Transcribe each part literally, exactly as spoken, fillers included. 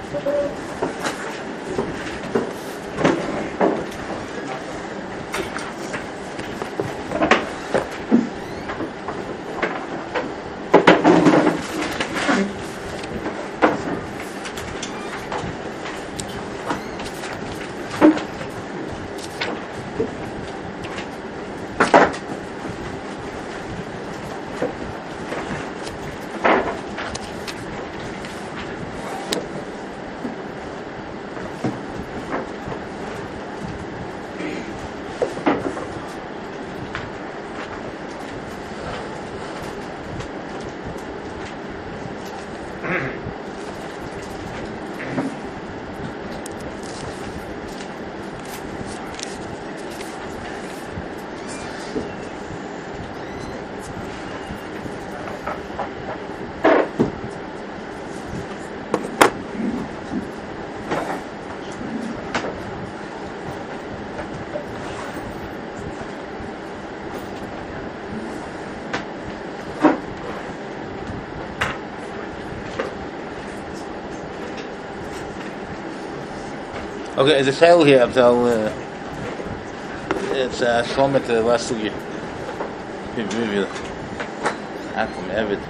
Okay, there's a sale here. I'll, uh, it's a Shlomet the last sugi. Review. Akum Evid.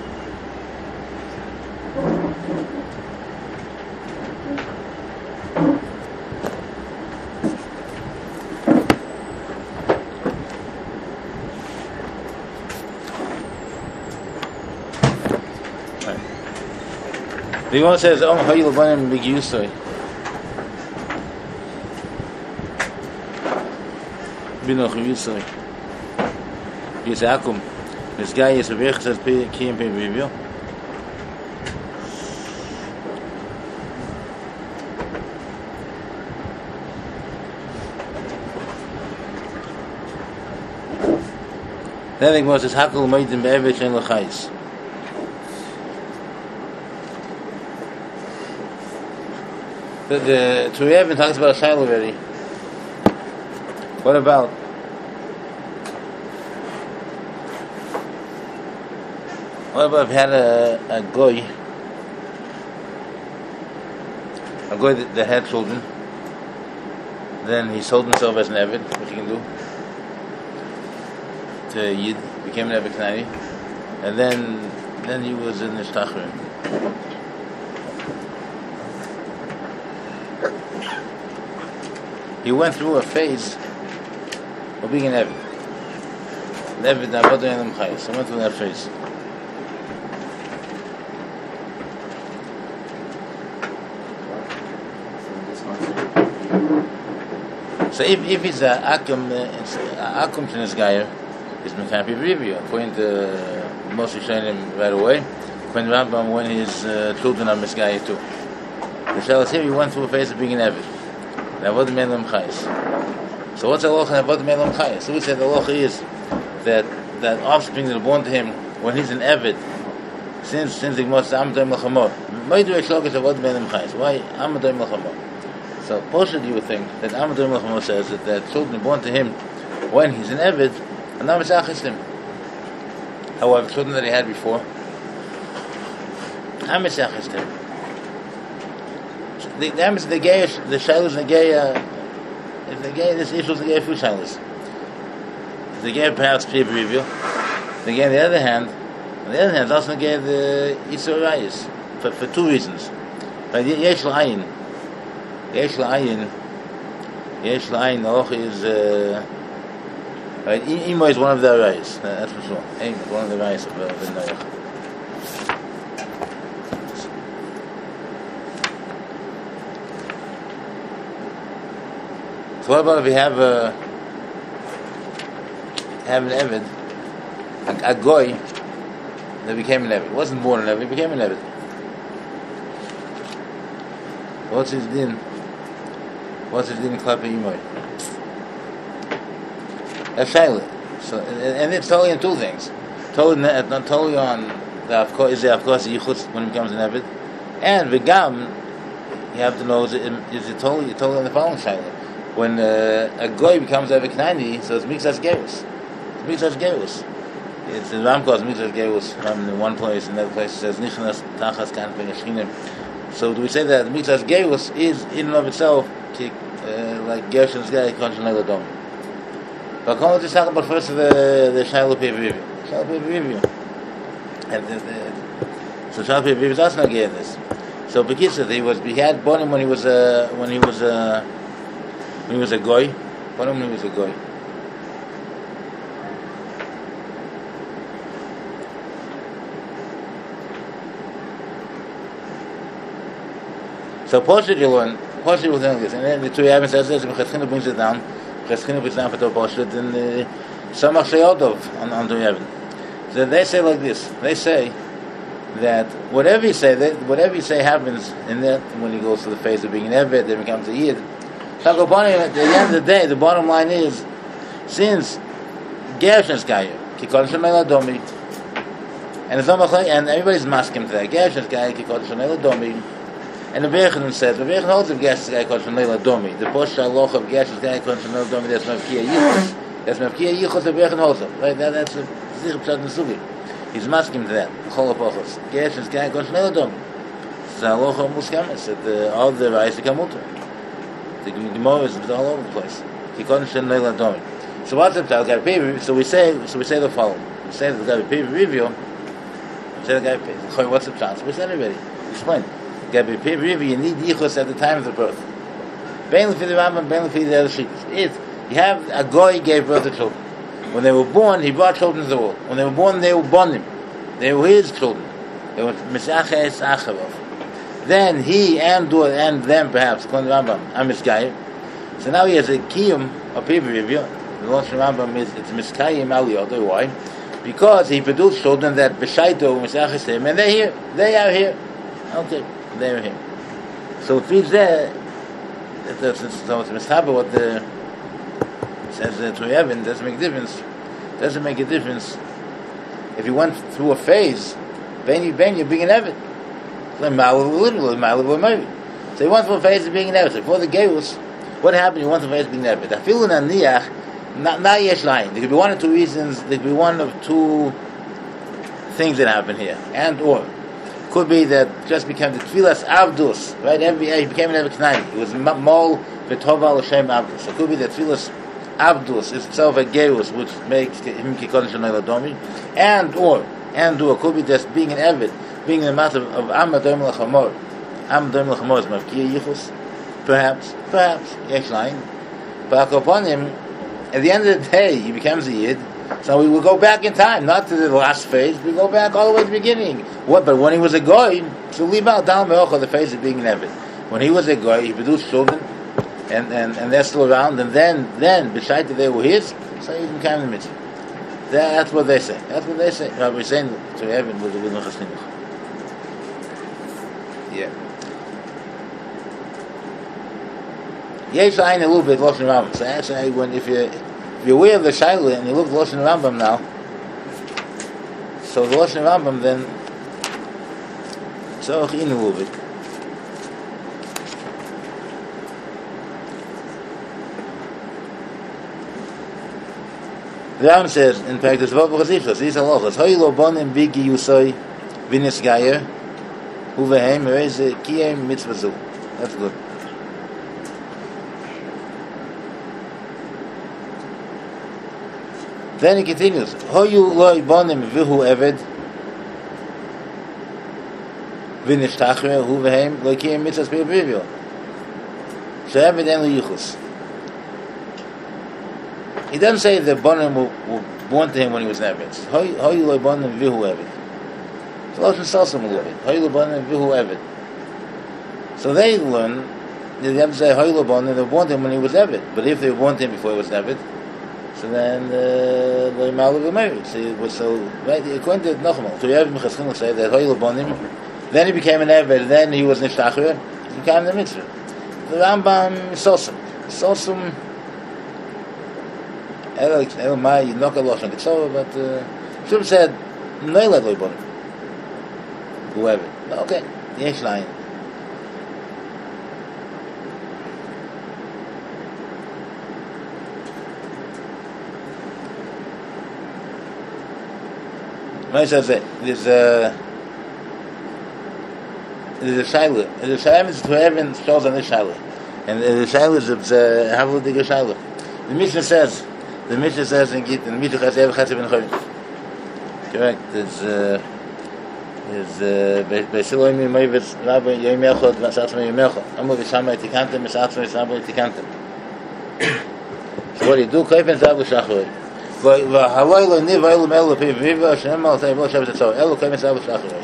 The one says, "Oh, how you learn in big use?" Binoch Yisrael. Yes, Akum. This guy is a very says Kim Pay Review. Then it was his Hakul made in Bevich and Lachais. The the Turevin talks about Shiloh already. What about what about if you had a, a goy, a goy that, that had children, then he sold himself as an Eved, what you can do, to Yid, became an Eved Knari, and then then he was in the Shtachrim. He went through a phase of being an Eved. An Eved, Avodah Elam Chayis. I went through that phase. So if, if he's a Akum, uh, Akum to this guy, he's Mekapi Review. According to uh, Moshe Shainim right away, according to Rambam, when his uh, children are Misgaya too. The Shalas here, he went through a phase of being an Eved. Avodah Elam Chayis. So what's the halacha in Avodah Elam Chayis? So we said the halacha is that that offspring that are born to him when he's an Eved, since since the Gemara says Amadoim L'Chamor. Why do I shlokas Avodah Elam Chayis? Why Amadoim L'Chamor? So possibly you would think that Amadoim L'Chamor says that, that children born to him when he's an Eved are not Misachis. However, children that he had before are Misachis. The the the gay the shalos the gay if the gay this issue is the gay food shalos. The gay perhaps peer review. The gay on the other hand, on the other hand, doesn't gay the Yisraelis for for two reasons. But yesh la'ayin, yesh la'ayin, yesh la'ayin. The halacha is uh, right. Imo is one of the arayis. That's for sure. Imo is one of the arayis of the Noach. So what about if we have a have an Eved, a, a goy that became an Eved? He wasn't born an Eved, he became an Eved. What's his din? What's his din in Klapa Imoy? That's silent. So and, and it's totally on two things. Totally not totally on the of course is the of course the yichutz when he becomes an Eved, and v'gam you have to know is it, is it totally totally on the following silent. When uh, a goy becomes Eved Knani, so it's Mikzas Gerus. It's Mikzas Gerus. It's in Ramkos Mikzas Gerus. From in one place, in another place it says Nichnas Tachas Kanfei Yeshinim So do we say that the mitzvah Geirus is in and of itself uh, like Gershon's guy Konshen Leila Domi? But come to talk about first the the Shiloh Pevivim. Shiloh Pevivim. And the, the, so Shiloh Pevivim is also not getting this. So Bekitzer, he was he had born him when he was uh, when he was uh, when he was a goy. Born him when he was a goy. So Poshet you learn, Poshet was doing this, and then the two Yavin says this, Cheschinu brings it down, Cheschinu brings it down for the Poshet, and Samach Sheyodov on, on the Yavin. So they say like this, they say that whatever you say, they, whatever you say happens in that, when he goes to the phase of being an Evet, then becomes a Yid. So at the end of the day, the bottom line is, since Gershon's guy, Kikon Shemel Adomi, and it's not and everybody's masking to that, Gershon's guy, Kikon Shemel Adomi, and the Bechanan says, the Bechanan holds of Gershon's guy called Shemel Adomi. The Posh Shaloch of Gershon's guy called Shemel Adomi, that's Mavkiya Yichus. That's Mavkiya Yichus, the Bechanan holds of. Right? That, that's a Zich Pshat Nesuvi. He's masking to that. The Chol Apochos. Gershon's guy called Shemel Adomi. Shaloch of Muskamis, that the, all the Reis Kamuta. The Gemara is all over the place. Kikon Shemel Adomi. So what's up, guy? So we say, so we say the following. We say that the guy review. We say the guy, what's the chance? We said already. Explain. You need yichus at the time of the birth. Mainly for the Rambam, mainly for the other shittas. It you have a goy gave birth to children. When they were born, he brought children to the world. When they were born, they were born him. They were his children. They were misaches acharov. Then he and do and them perhaps according to the Rambam are misgayim. So now he has a kiyum of people review. The Lord Rambam is it's miskayim aliyot. Why? Because he produced children that b'shaito misaches him, and they're here. They are here. Okay. They're here. So if he's there, so it's mishaber what the says uh, to Yavin doesn't make a difference. Doesn't make a difference if you went through a phase. Ben you ben you're being an Evid. Literally, maybe. So he went through a phase of being an Evid. So before the Geus, what happened? You went through a phase of being an Evid. I feel in a niach, not yesh lain. There could be one or two reasons. There could be one of two things that happen here, and or. Could be that just became the Tfilas Avdus, right? Every he became an Eviknai. It was Mol V'Tova L'Shem Avdus. So it could be that Tfilas Avdus is itself a Geus, which makes him Kikon Shanel Adomi, and or and or could be just being an Evid, being in the matter of Amadom L'Chamor. Amadom L'Chamor is Mavkiya Yichus, perhaps, perhaps Yesh Lain. But upon him, at the end of the day, he becomes a Yid. So we will go back in time, not to the last phase. We go back all the way to the beginning. What? But when he was a goy, so leave out down the phase of being an Evid. When he was a goy, he produced children, and, and, and they're still around. And then then beside that they were his, so he became the mitzvah. That, that's what they say. That's what they say. Now we're saying to Evid with the Nechas Chinuch. Yeah. Yesh Ayin a little bit lost in Rambam. So actually, when if you If you're aware of the Shaila and you look at the Lashon Rambam now, so the Lashon Rambam then, so in a little bit. The Rambam says, in fact, there's Vav Chazichas, these are lochas, Hoy lo bonim bigi yusoi vinis gayer, uvehem reize kiyem mitzvazu. That's good. Then he continues, Hoyu loy bonim vihu eved vinishtachre hu vehem loy kiyem mitzvahs be'avivyo. So eved en lo yichus. He doesn't say the bonim were born to him when he was an eved. Hoyu loy bonim vihu eved. So Lashon Salsam a little bit. Hoyu loy bonim vihu eved. So they learn, they have to say Hoyu loy bonim, they were born to him when he was eved. But if they were born to him before he was an eved, so then the Malu were married. So it was so right. According to Nochmal, so Yavim Chaschin say that Hoyle Bonim, then he became an Eved, then he was Nishtachir, he became the mitzvah. The Rambam Sosum, Sosum. El El Mai Nokal Loshan Kitzova, but should have said Noilad Hoyle Bonim. Whoever. Okay, Yesh Lain. No, he says that there's a There's a shaila. The shaila is to heaven shows on the shaila, and the shaila is a havlu diga shaila. The Mishnah says, the Mishnah says in Gittin, the Mishnah says every chatzav ben chovin. Correct. It's uh, is Beisiloim Yimevitz Rabbi Yimechot Vasatzma Yimechot. Amu Vishamay Tikantem Vasatzma Vishamay Tikantem. So what do you do? Koyfen Zav Shachor. V'haloi lo niv ha'elu me'elu pi v'viva Hashem al ta'im lo Shabbat Tzor. Elu koyfen Zav Shachor.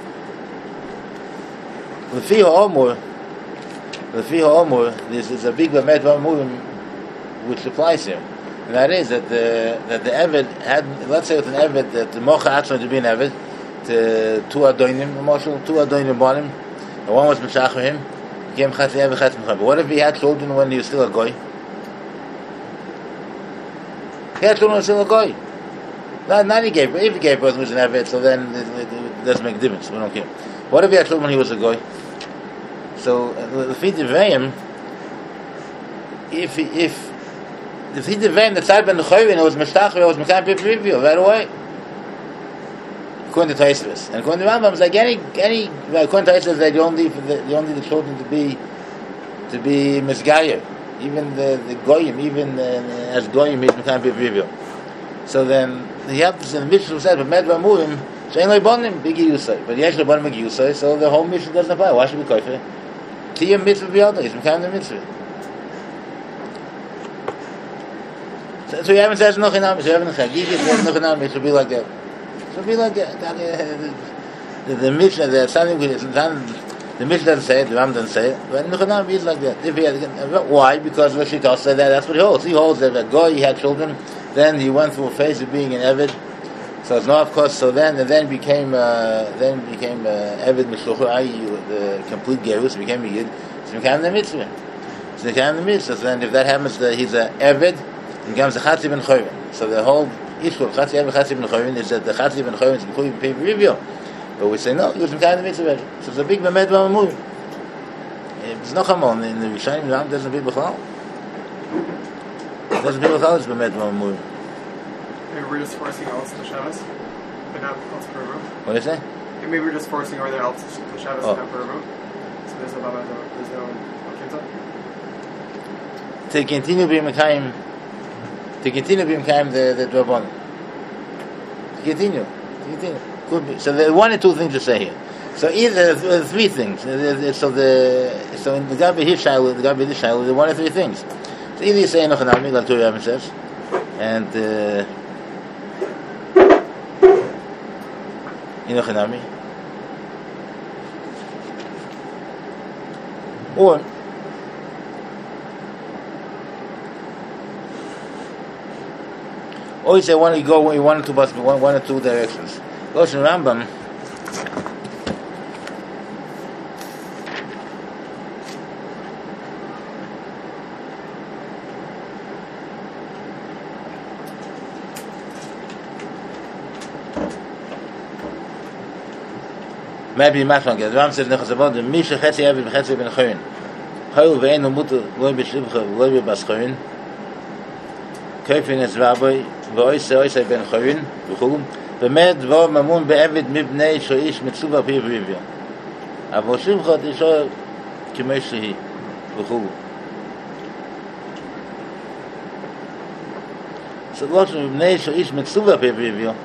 L'fi ha'omur, L'fi ha'omur, this is a big Bamet V'amurim which applies here. And that is that the that the Eved had, let's say with an Eved, that the Mocha Atzma to be an Eved, to two Adoinim, Marshal, two Adoinim bought him, and one was Meshach for him, he gave him Chatzi Eved, Chatzi Mechab. But what if he had children when he was still a Goy? He had children when he was still a Goy. Not, not he gave birth, if he gave birth when he was an Eved, so then it, it, it doesn't make a difference, we don't care. What if he had children when he was a Goy? So, the feet of him, if, if, if he devayim the tzad ben nechayvin, it was meshtach, it was mekayim pipivivio right away. According to Taisvis, and according to Rambam, it's like any any. According to Taisvis, they don't need the they don't need the children to be to be misgayer. Even the the goyim, even uh, as goyim, he's mekayim pipivio. So then he has in the Mishnah said, "But med v'amurim shein lo bonim bigi yusay." But yesh lo bonim bigi yusay, so the whole Mishnah doesn't apply. Why should we kofer? Tiyam mitzvah b'yada, he's mekayim the mitzvah. So, so you haven't said noch inam, so you haven't said gigit, noch inam, it should be like that. It should be like that. The, the Mishnah, there's something with it, the Mishnah doesn't say it, the Ram doesn't say it, but noch inam is like that. If he had, why? Because Rashi Tal said that, that's what he holds. He holds that a guy, he had children, then he went through a phase of being an Eved, so it's not, of course, so then, and then became, uh, then became, uh, Eved Mishluchu, that is, the complete Gerus, became a Yid, so he became the mitzvah. So he became the mitzvah, so then if that happens, that he's an Eved, he becomes a Chatzi ben Chovin. So the whole issue of Chatzi Eved Chatzi ben Chovin is that the Chatzi ben Chovin is Mekuyev pay review. But we say no, he was in kind of mitzvah. So it's a big Bamet V'amurim. It's no Chamon in the Rishonim. Ram doesn't be B'chal. Doesn't be B'chal. It's Bamet V'amurim. Maybe we're just forcing else to Shabbos, but not else per room. What do you say? Maybe we're just forcing over there else to Shabbos, oh. not per room. So there's no Baba, there's no Kinta. To continue being Mekayim. To continue being kind the the Drabbon. To continue, to continue. Could be. So there are one or two things to say here. So either uh, three things. So the so in the Gabi Hishayl, the Gabi Hishayl, there are one or three things. So either you say Nochanami, like Torah Yavin says, and uh, Nochanami, or or you say one, you go in one or two, one, one or two directions. Goes in Rambam. Maybe Mashman gets. Rambam says Nechazavod Misha Chetzi Eved Chetzi Ben Choyin. Choyu ve'enu mutu loy b'shivcha loy b'baschoyin. Koifin es Rabbi v'oisei oisei ben Choyin v'chulu. V'med v'or mamun be'eved mibnei sho'ish mitzuva pi v'rivya. Avol shivcha t'isho k'mei shehi v'chulu. So what mibnei sho'ish mitzuva pi v'rivya.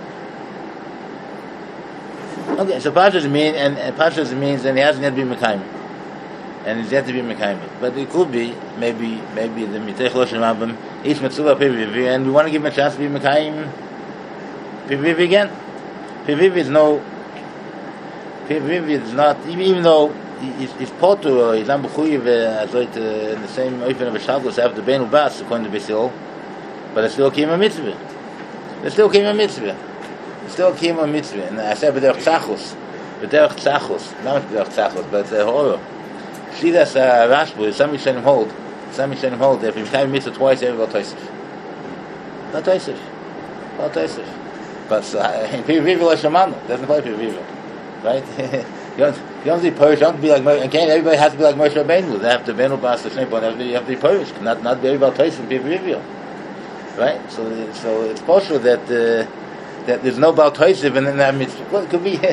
Okay, so Pashas mean and, and Pashas means and he hasn't yet been Mekayim. And he's yet to be Mekayim. But it could be, maybe maybe the Mitech Loshem Abim, each Mitzvah Pivivi, and we want to give him a chance to be Mekayim Pivivi again. Pivivi is no Pivivi is not even, even though he's, he's Potu or he's not B'chuyiv as uh, in the same Oifen of a Shalkos after Ben Ubas according to B'sil, but it still came a mitzvah. It still came a mitzvah. Still came a mitzvah, and I said b'derech tzachus, b'derech tzachus, not b'derech tzachus, but the horror. See that's uh, Rashbu. Some Yishanim hold, some Yishanim hold that if you become mitzvah twice, every Baal Tosef. Not Tosef, Baal Tosef. But in Pivivi lo Shemanu doesn't play Pivivi, right? you don't, you don't be Purish. You don't be like and can't everybody has to be like Moshe Rabbeinu. They have to Benu Bas the Shnei Bon. You have to be Purish, not not be Baal Tosef in Pivivi, right? So so it's possible that. Uh, that there's no Baal Tosef and then that mitzvah. Well, it could be,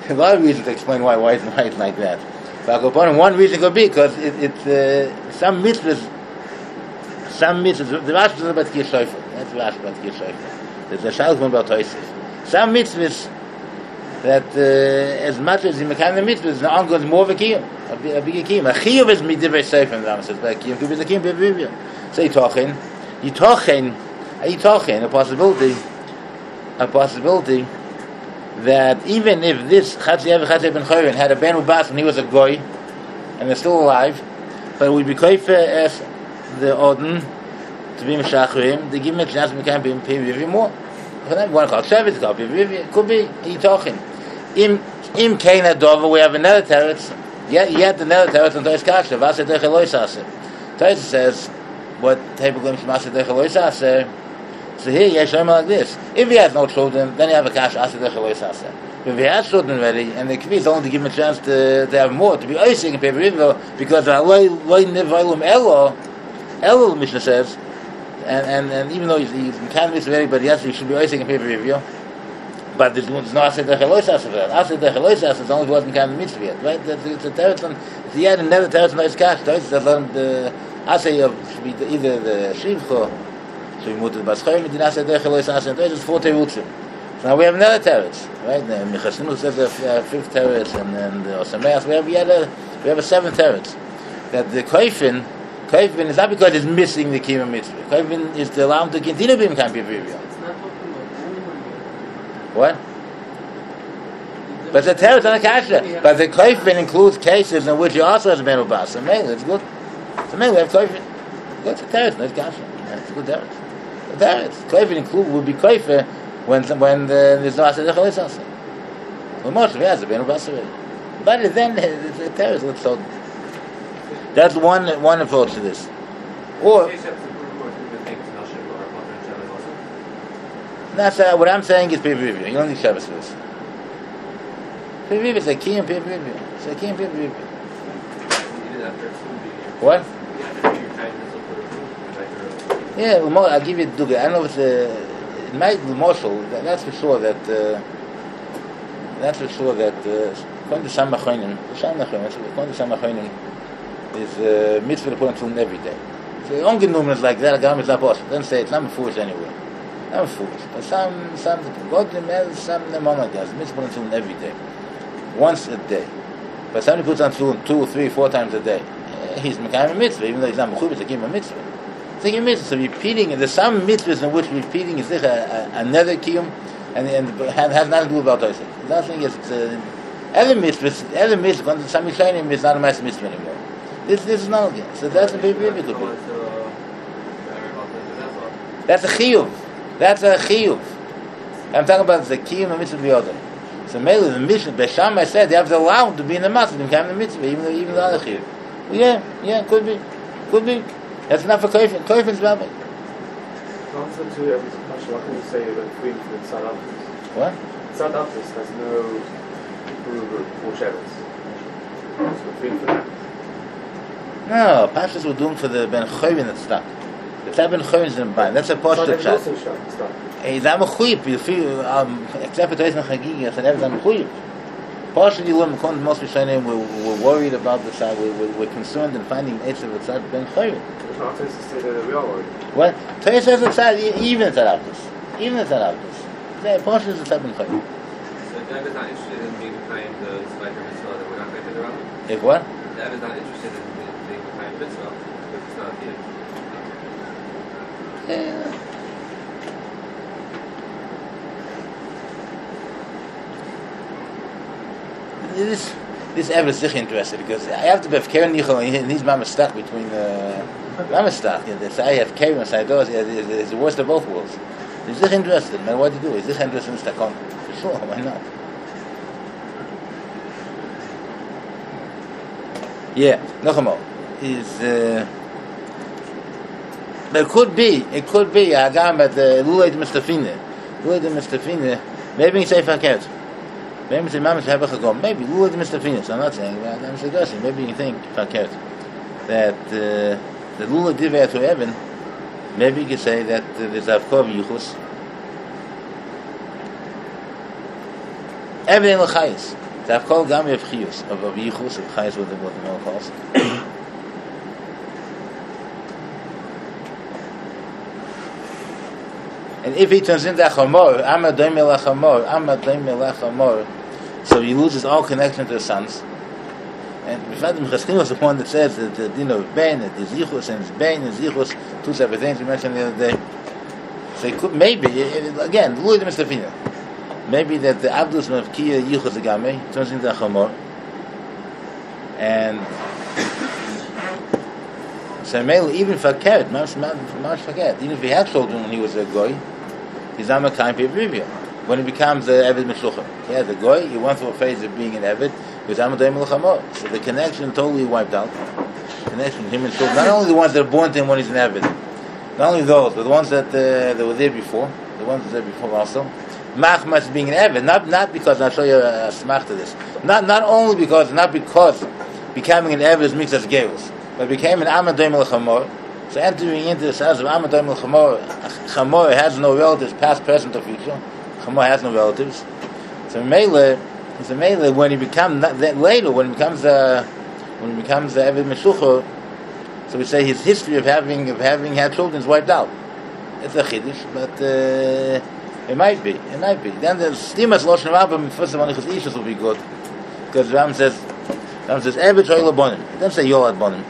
a lot of reasons to explain why why it's, why it's like that. But one reason could be because it, it's uh, some mitzvahs, some mitzvahs. The Rashi is about Kir Shofar. That's the Rashi about Kir Shofar. There's a Shalom about Tosef. Some mitzvahs that uh, as much as the mechanic mitzvahs, the ongoing is more of a kiyum, a bigger kiyum. A kiyum is midivrei sefer. The Rambam says, but a kiyum could be the kiyum b'rivya. So yitochen, yitochen, a yitochen, a possibility, a possibility. That even if this Chatziyav Chatziyav ben Chayrin had a ben ubas when he was a goy, and they're still alive, but it would be koife as the Odin to be Meshachrim, they give him a chance to become pay review more. For them, one called Shevet, called pay review. Could be Yitochen. Im Im Keina Dover, we have another teretz. Yeah, yet another teretz on Tois Kasha. Vasa Dech Eloi Sase. Tois says what type of glimpse Vasa Dech Eloi Sase. So here, you have like this. If he has no children, then you have a cash asset. If he has children already, and the kvi is only to give him a chance to, to have more, to be oisig and pay for because loy loy nevailum elo, elo Mishnah says, and, and, and even though he's, he's kind of already, but yes, he should be oisig and pay for review. But there's, there's no asset dechelois asset. Asset dechelois asset is only wasn't kind of mitzvah yet, right? That's it's a territory. If he had another territory, nice cash. That's the asset of should be either the shivcho. So we moved to the Baschayim, Medina said, Dechelois Asen, there's four terutzim. So now we have another teretz, right? The Mechasinu says the fifth teretz, and then the Osameas, we have, we, had a, we have a seventh teretz. That the Koifin, Koifin is not because it's missing the Kiyum Mitzvah. Koifin is to allow him to continue being Kampi Vivyo. What? But the teretz on the Kasha. But the Koifin includes cases in which he also has been Ubas. So maybe it's good. So maybe we have Koifin. Good, it's a teretz, not Kasha. It's a good teretz. That koifer include would be koifer when when the, there's no asad dechelois asad. Well, Moshe has a ben ubasar. But then the teretz looks so. That's one one approach to this. Or that's uh, what I'm saying is pay-per-view. You don't need Shabbos for this. Pay-per-view is a key and pay-per-view. It's a key and pay-per-view. What? Yeah, well, I'll give you a dugga. I don't know if it's a, it might be Moshel. That, that's for sure that, uh, that's for sure that, according to Sam Machonim, Sam Machonim, according to Sam Machonim, is uh, mitzvah to put on tefillin every day. So the only is like that, Agam is not possible. Don't say it's not foolish anyway. Not foolish. But some, some, God has some moment guys, mitzvah put on tefillin every day. Once a day. But somebody puts on tefillin two, three, four times a day. He's mekayim a mitzvah, even though he's not mechuyev to give a mitzvah. So repeating, there's some mitzvahs in which repeating is like a, a, another kiyum, and, and has nothing to do about Tosef. Nothing is, uh, other mitzvahs, other mitzvahs, some Yishayim is not a nice mitzvah anymore. This this is not again. So that's a big big could be. That's a chiyuv. That's a chiyuv. I'm talking about the kiyum and mitzvah b'yodem. So maybe the mitzvah, Besham said, they have to allow him to be in the matzah, to become the mitzvah, even though even the other chiyuv. Well, yeah, yeah, could be. Could be. That's not for Koifin. Koifin's rabbi. Answer to every question, what can you say about Queen for Tzad Apis? What? Tzad Apis has no guru or Shevis. So Queen for that. No, Pashas were doing for the Ben Choyvin that stuck. The Tzad Ben Choyvin is in the Bain. That's a posh to chat. He's not Mechuyip. You feel, um, except for Toys and Chagigi, I said, everything's Mechuyip. Partially, most Rishonim were, were worried about the Tzad. We were, were concerned in finding Eitzav of Tzad Ben Choyvin. What? Torah says the Tzad, even the Tzad Apis. Even the Tzad Apis. The portion is the Tzad Ben Choyvin. So Dad is not interested in being behind the Spider Mitzvah that we're not going to do around? If what? Dad is not interested in being behind Mitzvah if it's not here. Yeah. This this ever is sich interested because I have to be Karen Nichol and his mama stuck between the mama stuck. I have Karen and I do it's the worst of both worlds. He's sich interested, man. What do you do? He's sich interested in Stakon. For sure, why not? Yeah, Nochamo is. Uh, But it could be, it could be, Hagam at the Lulay de Mustafine. Lulay de Mustafine, maybe you say Faket. Maybe you say Mamash Habachagom. Maybe Lulay de Mustafine, so I'm not saying, but I'm suggesting, maybe you can think Faket. That uh, the Lulay Divya to Evan, maybe you could say that uh, there's Avkov Yuchus. Everything L'chayis. To have called Gami of Chiyus, of of Yichus, of Chayes, what the what the Mel calls. And if he turns into a Chamor, Amma Doimel Chamor, Amma Doimel Chamor, so he loses all connection to the sons. And B'fadim Chaskin was the one that says that the din of Ben, that the Zichus, and his Ben and Zichus, two separate things we mentioned the other day. So he could, maybe, again, Louis de Mistafina, maybe that the Abdus of Kiya Yichus Agame turns into a Chamor. And so even Fakert, Mamash Fakert, even if he had children when he was a Goy, he's not a kind of review. When he becomes the Eved Meshucha, yeah, the Goy, he went through a phase of being an Eved, he was Amadei Melchamor. So the connection totally wiped out. The connection between him and children, not only the ones that are born to him when he's an Eved, not only those, but the ones that, uh, that were there before, the ones that were there before also. Machmas being an Eved, not, not because, I'll show you a, a smach to this, not, not only because, not because becoming an Eved is mixed as Geus, but became an Amadei Melchamor. So entering into the sense of Amadei Melchamor, Chamor has no relatives, past, present, or future. Chamor has no relatives. So Mele, so Mele, when he becomes that later, when he becomes a, when he becomes the Eved Meshucha, so we say his history of having of having had children is wiped out. It's a chiddush, but uh, it might be, it might be. Then the Stimas Loshen Rabbah, first of all, Nichus Ishus will be good, because Ram says, Ram says Eved Hoy Labonim. It doesn't say Yolad Bonim.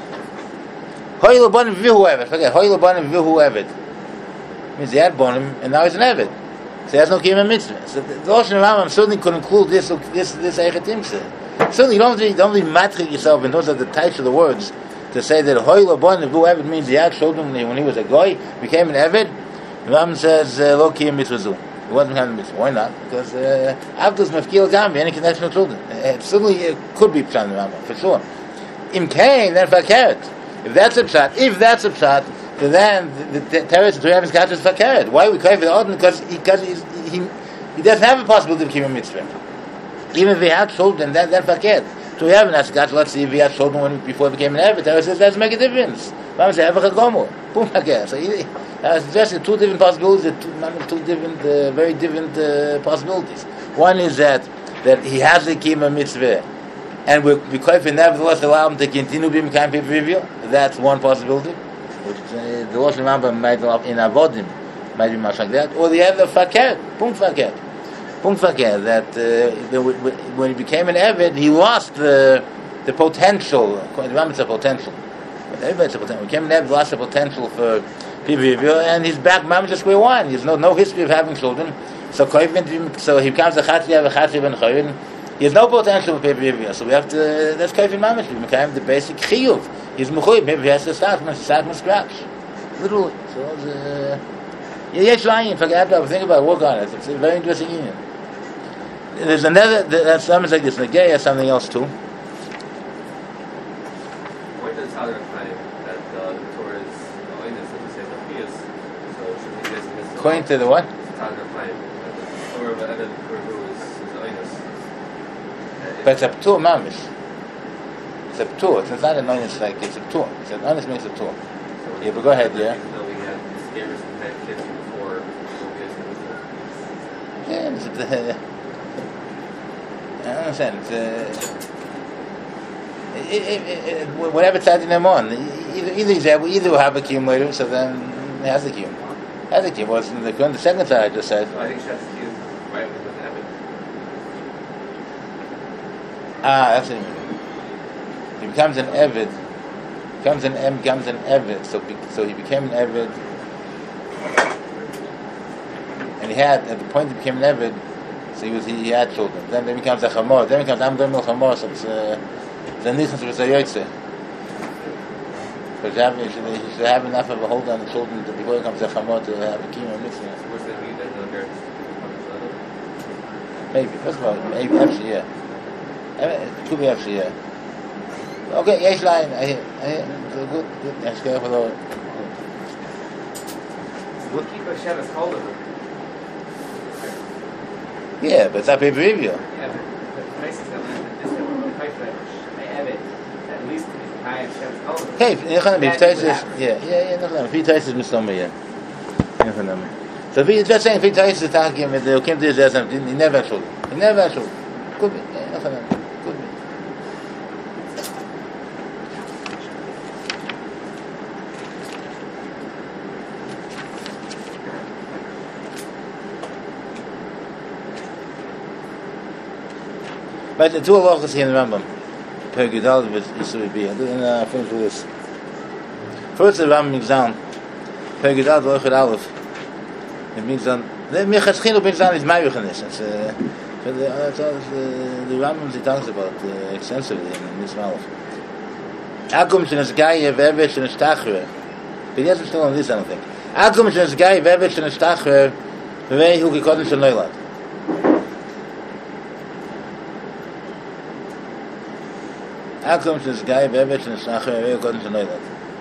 Hoy Labonim Vihu Eved. Forget Hoy Labonim Vihu Eved. Means he had Bonim, and now he's an Eved. So he has no Kiyam Mitzvah. So the Loshen Rambam certainly could include this this this Eichet Imse. Certainly you don't really, don't really matrik yourself in terms of the types of the words to say that Hoy Labonim Vihu Eved means he had children when he, when he was a Goy, became an Eved. The Rambam says Lo Kiyam Mitzvah Zu. He wasn't having Mitzvah. Why not? Because Avdus Mefkil Gambi, any connection with children. It certainly it could be Pshat in the Rambam, for sure. Im Kain, then Fakert. If that's a Pshat, if that's a Pshat, so then the, the, the terrorist to have his catch is Fakert. Why we crave the Odin? Because he, because he, he, he doesn't have a possibility of keeping a mitzvah. Even if he had children, then that's Fakert. So we have an Askat, let's see if he had children when, before he became an Eved. Terrorist says, doesn't make a difference. Mama says, Evach HaGomo. Boom, Fakert. So he has suggested two different possibilities, two, two different, uh, very different uh, possibilities. One is that, that he has to keep a mitzvah, and we we quite nevertheless allow him to continue being kind of review. That's one possibility. Which uh, the Loshen Rambam might in Avodim might be much like that, or the other Fakert, Punkt Fakert, Punkt Fakert. That uh, the, when he became an Eved, he lost the the potential. The Rambam's a potential. But everybody's a potential. When he became an Eved, lost the potential for people review, and he's back. Mama's just square one. He has no no history of having children. So so he becomes a Chatziya, a Chatziya ben Chayrin. He has no potential for pay-per-view, so we have to, that's Kaifin Mamish, we make him the basic chiyuv. He's mechuyev, maybe he has to start from, start from scratch. Literally. So, uh, yeah, yes, Ryan, forget about it, think about it, work on it. It's a very interesting union. There's another, that's something like this, Nagay has something else too. Why does Tyler claim that uh, the Torah is holiness, as it says, Aphias, so should we just miss According to the what? Tyler claim that the Torah of Eved Kurvu is holiness. But it's a p'tur mamish. It's a p'tur. It's not an honest like it's a p'tur. It's an honest makes a p'tur. Yeah, but go ahead, yeah. Even though we had scammers and had kids before, yeah, it's a, uh, I don't understand. It's uh, it, it, it, it, whatever tzaddik them on. Either either he's able, either will have a kiyum later, so then he has the kiyum. Has the kiyum. What's the the second side I just said? So I think Shas is right with what happened. Ah, that's what you mean. He becomes an Eved. Becomes an M. Becomes an Eved. So, be, so he became an Eved, and he had at the point he became an Eved. So he was he, he had children. Then then becomes a Chamor. Then becomes Am Domel Chamor. So it's a Zenichus with a Yoytze. But you should, you should have enough of a hold on the children to, before he becomes a Chamor to have a Kimo Mitzvah. What's the mean that the parents Maybe. First of all, maybe actually, yeah. It could be actually, yeah. Okay, yes, line. I hear. I hear. Good, good. Let's go for the. We'll keep a Shabbos hold of it. Yeah, but it's not paper review. Yeah, but the place is that this is the place that I have it. At least if I have Shabbos hold of it. Okay, Nechanam, if Taisis, yeah, yeah, yeah, Nechanam. If he Taisis, Mishnah, yeah. Nechanam. So if he, just saying, if he Taisis, Takim, they came to his Ezra, he never had children. He never had children. Could be. Yeah, Yochanan. Could be. But the two halachas here in the Rambam, Pergudal with Yisur B. I didn't uh, finish with this. First, the Rambam brings down Pergudal Lochad Aleph. It brings down. The Mechaschilu brings down his Mayuch in this. It's uh, the, uh, it's, uh, the Rambam he talks about uh, extensively in this Aleph. Akum shenes Gaya Vevet shenes Tachre. But he hasn't still on this, I don't think. Akum shenes Gaya Vevet shenes Tachre. Vevei hu gekodem shel Neulad. Akum shenes Gaya Vevet shenes Tachre. Vevei hu gekodem shel Neulad.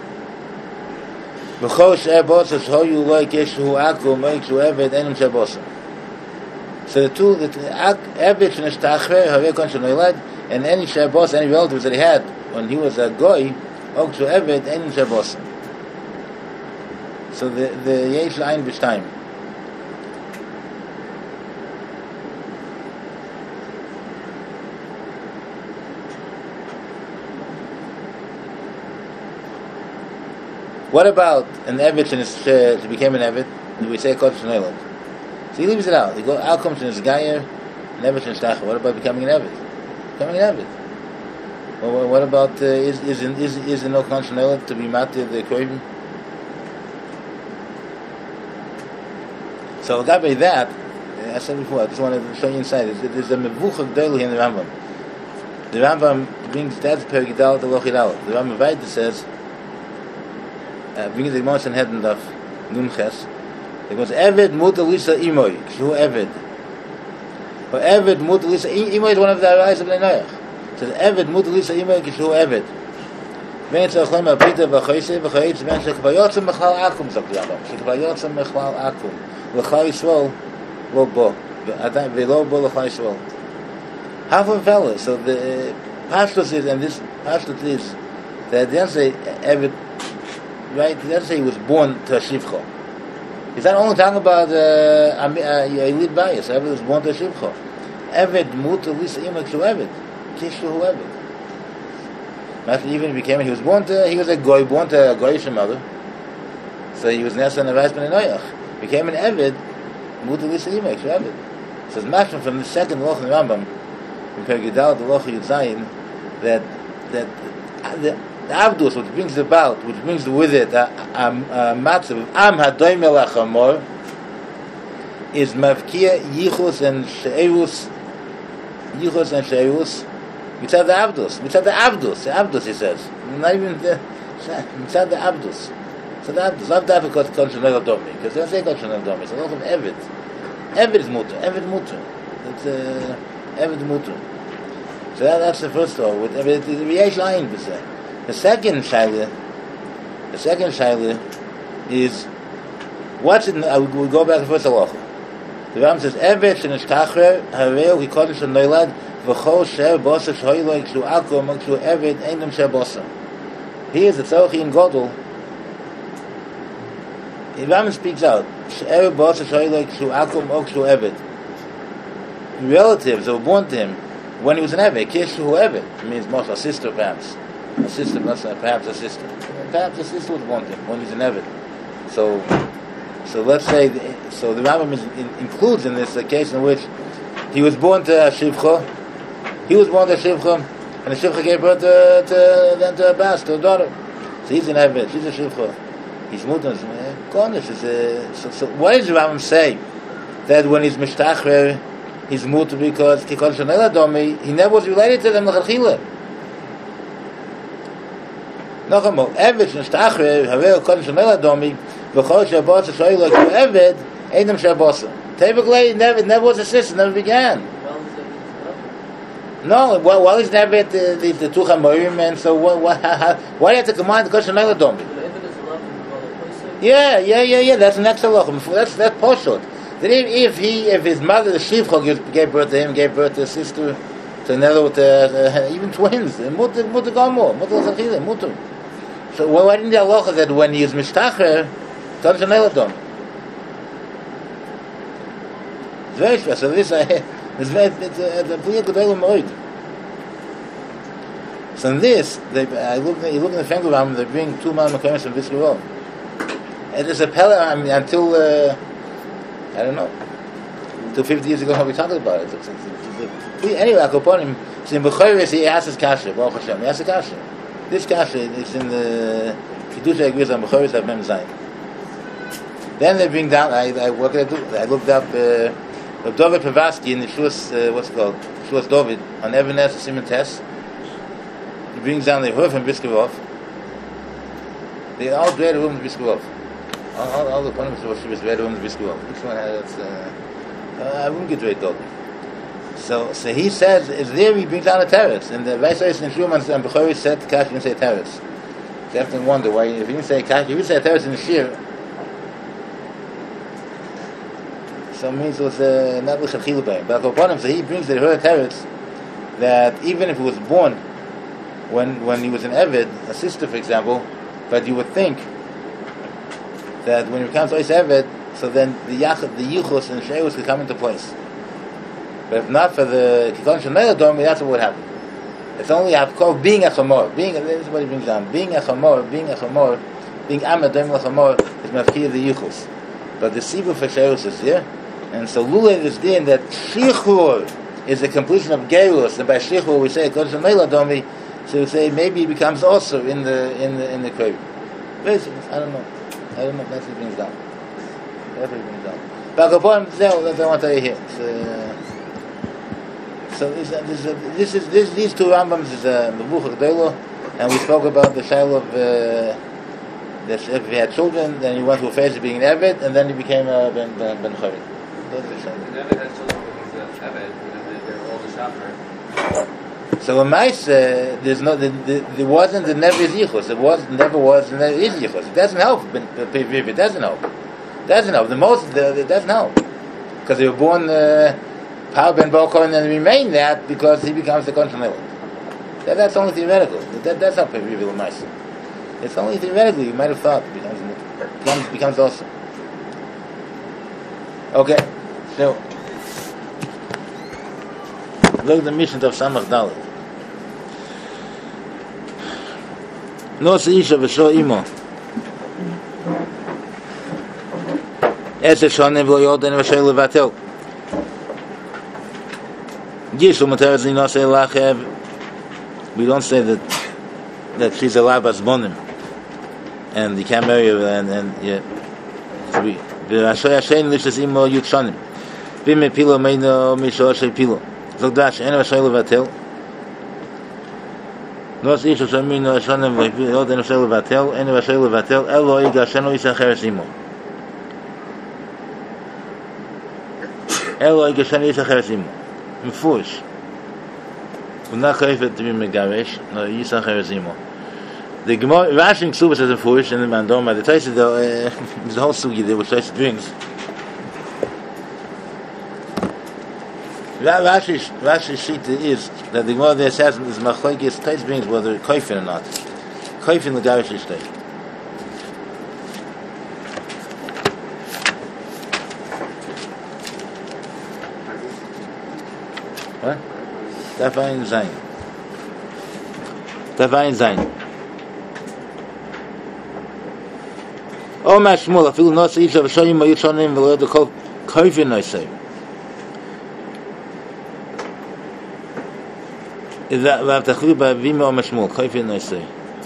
B'chol she'er bosses hoyu loy keshu akum meikhu evet enim she'er bosses. So the two, the evet shenes Tachre Vevei hu gekodem shel Neulad, and any she'er boss, any relatives that he had when he was a goy, ok she'er evet enim she'er bosses. So the the yesh line b'shtayim. What about an Eved and his uh, to become an Eved? Do we say Kodesh Neilad? So he leaves it out. He goes, how comes in his Gayer, an Eved and his Tacha? What about becoming an Eved? Becoming an Eved. Well, what about, uh, is, is, in, is, is there no Kodesh Neilad to be Matir the Kohen? So, by that, I said before, I just wanted to show you inside. There's, there's a Mevuch of Doyle here in the Rambam. The Rambam brings that's Pergidal to Lochidal. The Rambam Vaita says, Uh, bringing the emotion head and of Numches. It goes Eved Muta Lisa Imoy. Kshu Eved. Or Eved Muta Lisa Imoy is one of the eyes of the Noach. It says Eved Muta Lisa Imoy Kshu Eved. When it's a Chlem Apita V'Choyse V'Choyse when Shekvayotzim Mechlal Akum Zok Yabam. Shekvayotzim Mechlal Akum. L'Chal Yisrael Lo Bo. V'Lo Bo L'Chal Yisrael. Half of fellas. So the Pashtus is, and this Pashtus is, that they don't say Eved. Right? He doesn't say he was born to a Shivcha. He's not only talking about uh, a lead bias. Eved was born to a Shivcha. Eved muta lisa imak shu Eved. Kishu hu Eved. Not even became, he was born to, he was a goy, born to a goyish mother. So he was Nesa and a Reisman and Noach. Became an Eved, muta lisa imak shu Eved. So it's matching from the second Loch in the Rambam, in Pergidal, the Loch Yud Zayin, that, that, uh, the, the Avdus, which brings about, which brings with it a, a, a matzav of Am Hadoim Elachamor, is Mavkia Yichus and Sheirus, Yichus and Sheirus, mitzad the Avdus, mitzad the Avdus, the Avdus, he says, not even the, mitzad the Avdus. So the Avdus, not that because it's called Shanel Domi, because they don't say called Shanel Domi, it's a lot of Eved. Eved is Mutter, Eved Mutter. It's uh, Eved Mutter. So that, that's the first story, with Eved, the Yesh Lain, per se. The second shaila, the second shaila is what's in. Uh, we go back to the first halacha. The Ram says, "Evet shenesh tachrer hareu ki kodesh noilad v'chol sher bosa shoyloi kshu akum kshu evet einam sher bosa." Here is the tzorchi in Godel. The Ram speaks out, "Sher bosa shoyloi kshu akum kshu evet." Relatives that were born to him when he was an evet, kishu evet, it means most a sister perhaps. A sister, not perhaps a sister. Perhaps a sister was born to him when he's an Eved. So, so let's say, the, so the Rambam is, in, includes in this a case in which he was born to a Shivcha, he was born to a Shivcha, and the Shivcha gave birth to, to, then to a Bas, to a daughter. So he's an Eved, she's a Shivcha. He's Mutan, Kodesh is a, so, so why does the Rambam say that when he's Mishtachrer, he's Mutan because Kikodesh Aneladomi, he never was related to them, L'chachila. noch einmal, Eved schon stachre, havel kodesh shemel adomi, v'chol she'abos shoylo to Eved, einem she'abos. Typically, never, never was a sister, never began. No, well, well, he's never the the, the two chamorim, and so what? what why do you have to command kodesh shemel adomi? Yeah, yeah, yeah, yeah. That's an extra lochem. That's that's poshut. That if, if he, if his mother, the Shivcha, gave birth to him, gave birth to a sister, to another, with uh, uh, even twins, mutter, mutter gomor, mutter l'chachila, mutter. So why didn't the halacha that when he is mishtacher, kodesh shemel adomi? It's very special. So this, uh, it's very, it's a, it's a pretty good moed. So in this, they, I look, you look in the Fengelbaum, they bring two man Mekaymis from Biscarov. It is a pella, I mean, until, uh, I don't know, until fifty years ago, how we talked about it. It's, it's, it's, it's, anyway, I go upon him, so in Bechoris, he asks his kasha, Baruch Hashem, he asks a kasha. This kasha is in the Kedusha Agriz on Bechoris of Mem Zayin. Then they bring down, I, I, what did I do? I looked up, uh, Rav David Pavatsky in the Shuas, uh, what's it called? Shuas David, on Evanes, Simon Tess. He brings down the Hur from Biskarov. They all dread room to Biskarov. All, all, all the opponents of Shivas dread room to Biskarov. Each one has, uh, uh, I wouldn't get dread dog. So, so he says, it's there he brings down the terrace. And the Vice President Schumann and Bechori said, Kash, you didn't say terrace. So you have to wonder why, if you didn't say Kash, if you didn't say terrace in the Shir, so it means it was uh, not with Shachil Bayim. But upon him, so he brings the Hur terrace that even if he was born when when he was an Eved, a sister for example, but you would think that when he becomes Ois Eved, so then the Yachad, the Yichus and Sheus could come into place. But if not for the Kikon Shemel Dormi, that's what would happen. It's only called being a Chamor. Being, this is what he brings down. Being a Chamor, being a Chamor, being Amad Dormi Chamor is Mafkir the Yichus. But the Sibur for Sheus is there. And so Lula is there in that Shichur is the completion of Geirus, and by Shichur we say Kikon Shemel Dormi. So we say maybe it becomes also in the in the in the curve. Basically, I don't know. I don't know if that's what it brings down. That's what it brings down. But upon that's what I want to tell you here. So, so this, this, this is this these two Rambams is the Mevuch Gdolo, and we spoke about the Shail of uh, that if he had children, then he went through a phase of being an Eved, and then he became a Ben Ben Ben Chori. Those are the Shail. An Eved has children when he's an Eved, and they're all the Shafer. So in Maisa, uh, there's no, the, the, there wasn't, there never is Yichus. It was, never was, and there is Yichus. It doesn't help. It doesn't help. It doesn't help. The most, the, it doesn't help. Because they were born, uh, Pau Ben Bokor, and then remain that because he becomes the Konstanel. That, that's only theoretical. That, that's not Peviv in Maisa. It's only theoretically, you might have thought, it becomes, becomes, becomes awesome. Okay, so, look at the mission of Samach Dalet. No seisha v'sho imo. Esef shonim v'lo yoden v'sho levatel. Gishu materes ni nosei lachev. We don't say that that she's a labas bonim, and you can't marry her, and and yeah. So we v'asho yashen lishas imo yut shonim. V'ime pilo meino misho shei pilo. Zogdash en v'sho levatel. Nos ish shamin no shanem v'yod en v'sho levatel en v'sho levatel elo igashenu isacheres imo. Elo igashenu isacheres imo. Mfush. Unach hayfet to be megaresh no isacheres imo. The Gemara Rashi in Ksubas says in Fush and the Mandoma. The Taisa though, there's a whole sugi there which Taisa brings. Rashi Rashi sheet is that the Gemara there says is machlokes Taisa brings whether koifin or not. Koifin the Garish is Taisa. What? Dafayin Zayin. Dafayin Zayin. Oh, Mashmul, I feel no seeds of showing my Yishonim, the Lord called Koivin, I say. Is that Lavtachli by Vima or Mashmul? Koivin, I say.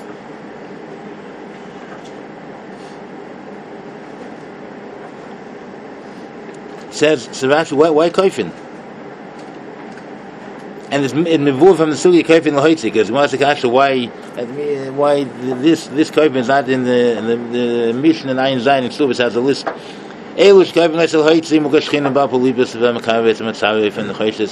Says, Savashi, why, why Koivin? And it's it moved from the sugi koifin lahoitzi because wants to ask why why this this koifin is not in the in the, the mission and Ayin Zayin and Ksubas has a list. Elush koifin lahoitzi mugashchin and bapulibus v'makavet matzavif and the choishes.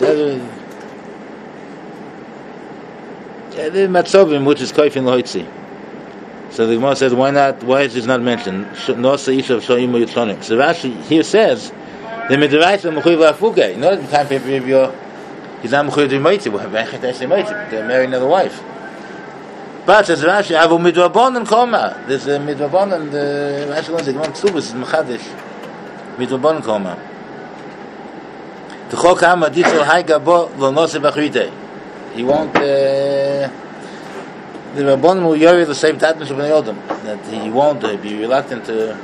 The matzavim which is koifin lahoitzi. So the Gemara says why not? Why is this not mentioned? Nosa ishav shoyimu yitzonim. So Rashi here says the midrash of mechuyev la'afugay. Not in time for your. He's not mechuyev to be moitzi. Well, they're marrying another wife. But says Rashi, Avu midrabanan koma. There's a midrabanan. The Rashi learns the Gemara Ksubas is mechadish. Midrabanan koma. T'chol kama ditzol hay gabo lo nose b'chrite. He won't. Uh, the Rabbanim will yori the same tatnish of Yodam, that he won't uh, be reluctant to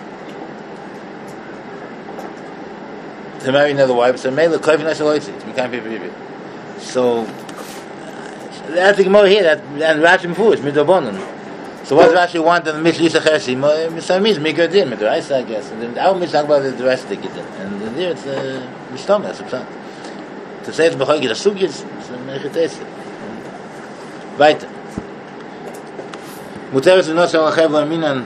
to marry another wife. So Mela Koivin Asaloitzi to become Pipi. So that's the Gemara here. That and Rashi Mfush Midobonon. So what does Rashi want? And Mish Lisa Chersi. Misam means Mikadin Midrash, I guess. And I will miss about the rest of the Gittin. And there it's Mishtom. That's a to say it's Bechoi Gita Sugis. It's Mechites. Weiter. Muteres v'nosel achev la'minan.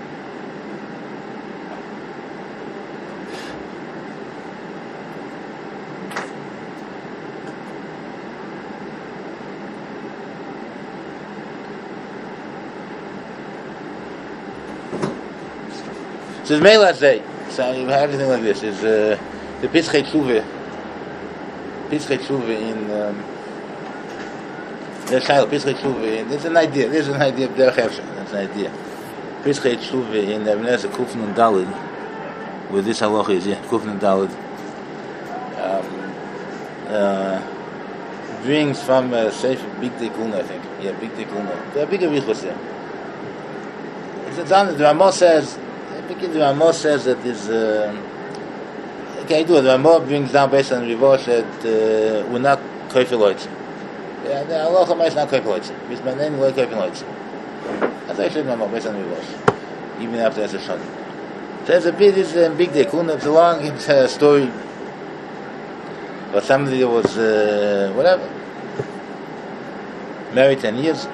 So it's Mela say. So you have everything like this. Is uh, the Pischei Tshuva. Pischei Tshuva in. Um, There's Shiloh, Pischei Tshuva. There's an idea. There's an idea of Derech Hefsher. That's an idea. Pischei Tshuva in Ebenezer Kufn and Dalid, where this halacha is, yeah, Kufn and Dalid, um, uh, brings from uh, Sefer Big Tikkun, I think. Yeah, Big Tikkun. There are bigger vichos there. It's on the Ramah says. The Ramah says that is. Uh, okay, I do it. The Ramah brings down based on Rivosh that uh, we're not koifeloitz. Yeah, the halacha is not koifeloitz. It's my name, like koifeloitz. That's actually Ramah based on Rivosh, even after that's a shon. So there's a bit. It's a big day. It's a long it's a story. But somebody that was uh, whatever married ten years.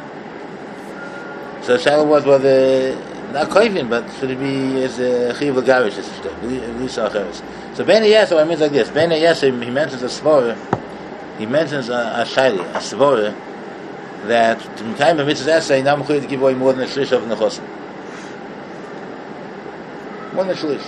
So Shiloh was whether. Not koivin, but should it be as a chiv l'garish as a shter? Lisa acheres. So Ben Yasser, it means like this. Ben Yasser, he mentions a svara. He mentions a, a shayli, a svara that to time of mitzvahs essay, now I'm going to give away more than a shlish of nechosim. More than a shlish.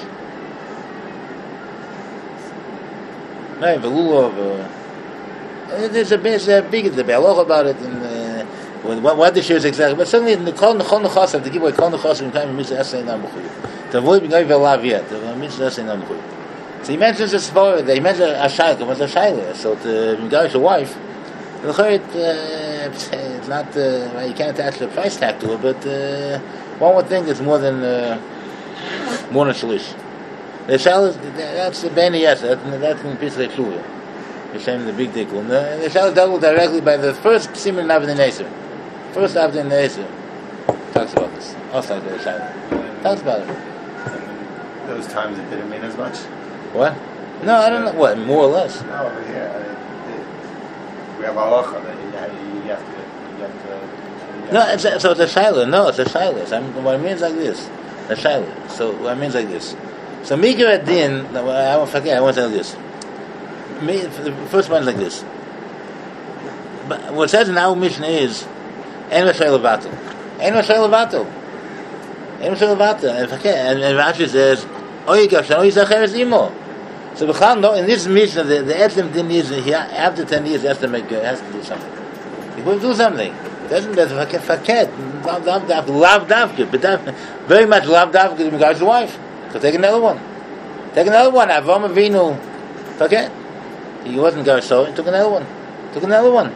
No, velulov. There's a there's a big debate. A lot about it in. Uh, What, what the share is exactly, but suddenly in the kol nechol nechasav to give away kol nechasav in time of mitzvah essay nam b'chuy. To avoid being over lav yet, the mitzvah essay nam b'chuy. So he mentions a svara. He mentions a shayla. It was a shayla. So to engage a wife, the it, uh, it's not uh, well, you can't attach the price tag to it, but uh, one would think it's more than uh, more than shlish. The shayla that's the ben yes. That's that's in Pischei Tshuva. The same the big dickle. The shayla dealt directly by the first siman Avnei Neser. First Avnei Neser talks about this. Also, the Shiloh talks about it. And those times it didn't mean as much. What? No, I don't know. What? More or less. No, over here it, it, we have halacha that you have, you have to. You have to you No, have it's a, so it's a Shiloh. No, it's a Shiloh. I mean, what it means like this. A Shiloh. So what it means like this. So Mikra Adin. I won't forget. I want to tell you this. Me, the first one is like this. But what it says in our Mishnah is. Ein Rashei Levatel. Ein Rashei Levatel. Ein Rashei Levatel. And and Rashi says, "Oy Gavshan, Oy Zacheres Imo." So Bechal, no, in this Mishnah, the the Etzem din is he after ten years he has to make uh, has to do something. He will do something. Doesn't that forget? Lav davke, lav davke, but very much lav davke in regards to the wife. So take another one. Take another one. Avram Avinu. Forget. He wasn't going so. He took another one. Took another one.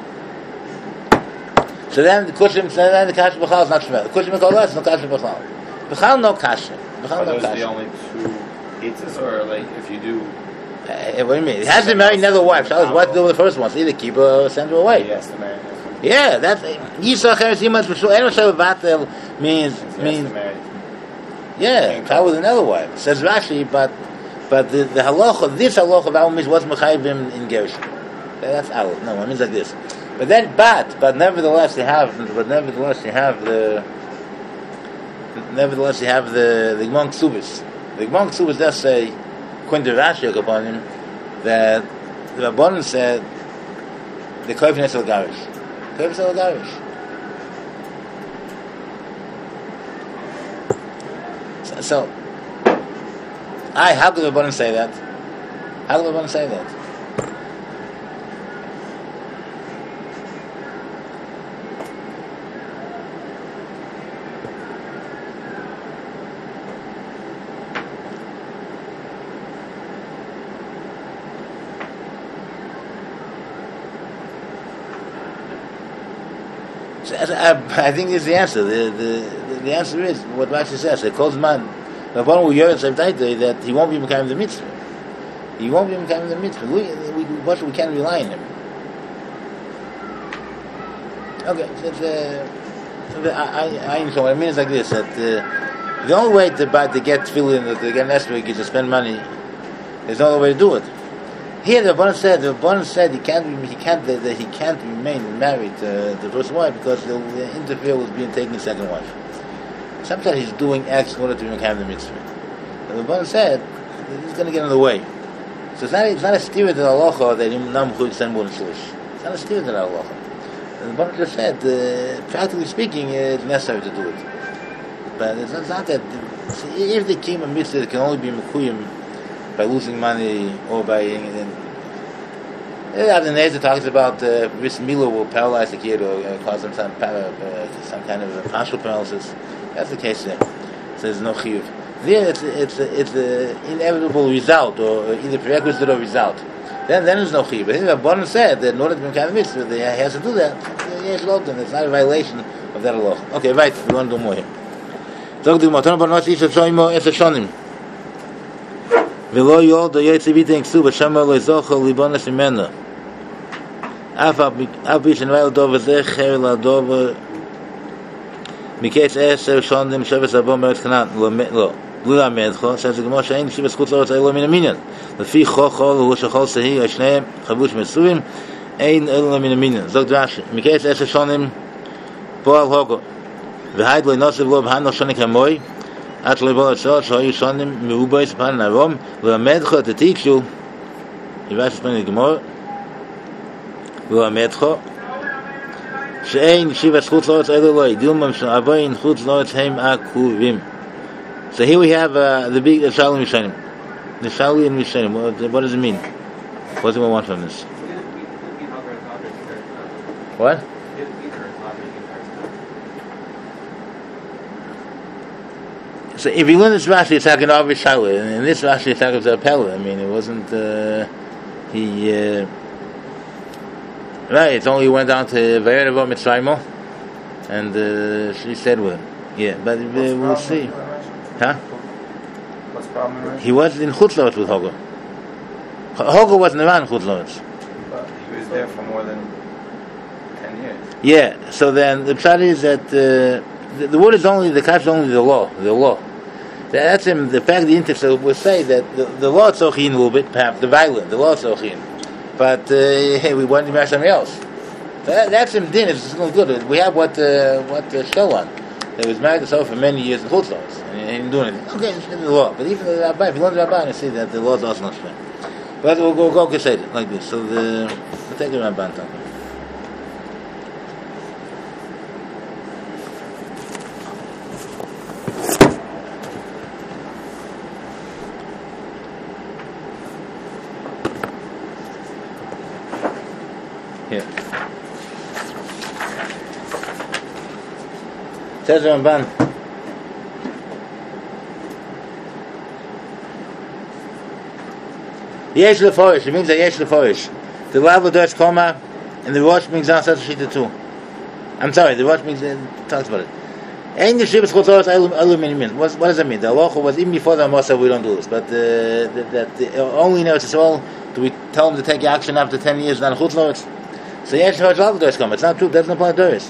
So then the kushim, so then the kasha b'chal is not shemel. The kushim b'chal is no kasha b'chal. B'chal no kasha. B'chal Are no those the kasha. only two pizzas, or like if you do? Uh, what do you mean? He has to marry another wife. So what to do with the first one? So either keep her or send her away. He has to marry. This one. Yeah, that's Yisrael Cheres Yimas B'Shul. Eno Shel Vatel means He has to means marry. yeah, try with another wife. Says Rashi, but but the the halacha, this halacha of our means was mechayivim in Gershon. That's out. No, it means like this. But then, but, but nevertheless, you have, but nevertheless, you have the, nevertheless, you have the the Gemara Ksubis. The Gemara Ksubis does say, according to Rashi upon him, that the Rabbanan said the koivin es el garish, koivin es el garish. So, so, I how could the Rabbanan say that? How could the Rabbanan say that? So, I, I think this is the answer. The, the, the answer is what Rashi says. It calls man. The problem with Yoretz that he won't be becoming the mitzvah. He won't be becoming the mitzvah. We, we, we, we can't rely on him. Okay, so it's, uh, so I, I, I, so what I mean is like this: that uh, the only way to buy to get tefillin, to get nesvig, is to spend money. There's no other way to do it. Here, the Rabbanan said, the Rabbanan said he can't, he can't, that he can't remain married to the first wife because they'll interfere with being taken a second wife. Sometimes he's doing acts in order to become the mitzvah. The Rabbanan said he's going to get in the way. So it's not, it's not a steer to the halacha that him nam chud send more than shlish. It's not a steer to the halacha. The Rabbanan just said, uh, practically speaking, it's necessary to do it. But it's not, it's not that. See, if the kiyum of mitzvah it can only be mekuyim by losing money or by. Uh, the Nezer talks about this uh, mila will paralyze the kid or uh, cause them some para, uh, some kind of uh, partial paralysis. That's the case there. So there's no chiyuv. There, it's it's it's an inevitable result or either prerequisite or result. Then then there's no chiyuv. But here Rabbanan said that in order to become a mitzvah, he has to do that. Yes, Lobden. It's not a violation of that law. Okay, right. We want to do more here. Zog the Matan Barnot Isha Shoimo Es Shonim. V'lo yol do yetzi v'tei ksu v'shama lo yizocho libona shimena. Af ab bishen v'ayel dova zeh cher la dova miketz eser shonim sheves abo meret kanan lo lo medcho says the Gemara shein shivas chutz lorotz elo min aminyan lefi chochol hu shechol sehi ashneim chavush mesuim ein elo min aminyan zog Rashi miketz eser shonim poal hogo v'haid lo ynosef lo b'han no shonik hamoy at lebol shor shoy shonim meubayis pan navom lo medcho to teach you you watch the Gemara lo medcho shein shivas chutz lorotz elo lo yidum shavayin chutz lorotz heim akuvim. So here we have uh, the big Shalim Mishanim. The Shalim Mishanim. What, what does it mean? What do we want from this? What? So if you learn this Rashi, it's like an obvious Shalim. And in this Rashi, it's like a Pella. I mean, it wasn't, uh, he, uh, right, it's only went down to Vayerevo Mitzraymo, and uh, she said with him. Yeah, but uh, we'll see. Huh? What's the problem? He was in Chutz La'aretz with Hogo. Hogo wasn't around Chutz La'aretz. But he was there for more than ten years. Yeah, so then the pshat is that uh, the, the word is only, the kash is only the law, the law. That's him, the fact the interest will say that the, the law is sochin a little bit, perhaps the violent, the law is sochin. But uh, hey, we want to marry something else. So that, that's him din, it's no good. We have what uh, what uh, Shalon. They was married to Sarah for many years in Chutz La'aretz, and he didn't do anything. Okay, it's the law. But even the Rabbi, if you learn the Rabbi, you see that the law is also not fair. But we'll go, go, go say it like this. So the, we'll take the Rabban talking. Here. Says the Ramban. Yesh leforish. It means that yesh leforish. The Lava does koma, and the Rosh brings down such a sheet too. I'm sorry, the Rosh brings uh, talks about it. Ein yeshivas chutz la'aretz elu min min. What does that mean? The halacha was even before the Moshe we don't do this, but uh, that, that the, only in Eretz Yisrael do we tell them to take action after ten years not chutz la'aretz. So yesh leforish Lava does koma. It's not true. It doesn't apply to Doris.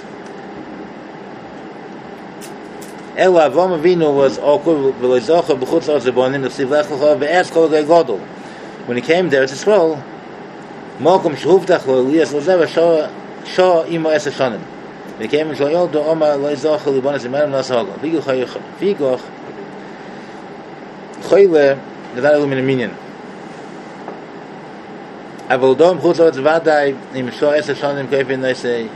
Ela Avraham Avinu was awkward v'loizocha b'chutz la'aretz l'bonim l'siv lechocha ve'ez kol gei godol. When he came there, it's a scroll. Mokum shehuvtach lo Elias l'zev shah imo es hashanim. When he came in Shoyol do Omar loizocha l'bonim l'siv nas hago. Vigoch vigoch choyle l'dar elu min minyan. Aval dom chutz la'aretz v'adai im shah es hashanim keipin noisei.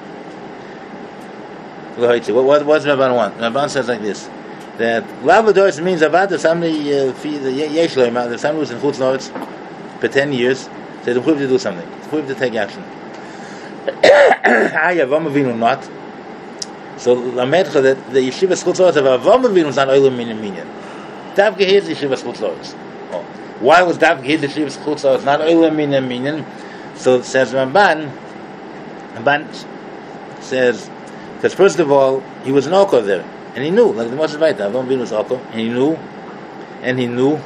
What, what, what does Rabban want? Rabban says like this, that Lavadoris means Avada, somebody, uh, Yeshloim, that somebody was in Chutz La'aretz for ten years, so it's improved to do something, it's improved to take action. Ah, Yavam Avinu not. So, Lamedcha, that the Yeshivas Chutz La'aretz of Avam Avinu is not Oilam Min Minyan. Davke here is Yeshivas Chutz La'aretz. Oh. Why was Davke here the Yeshivas Chutz La'aretz, not Oilam Min Minyan? So, it says Ramban, Ramban says, Because first of all, he was an Okor there, and he knew, like the Moshe Vaita, Avram Avinu was Okor, and he knew, and he knew.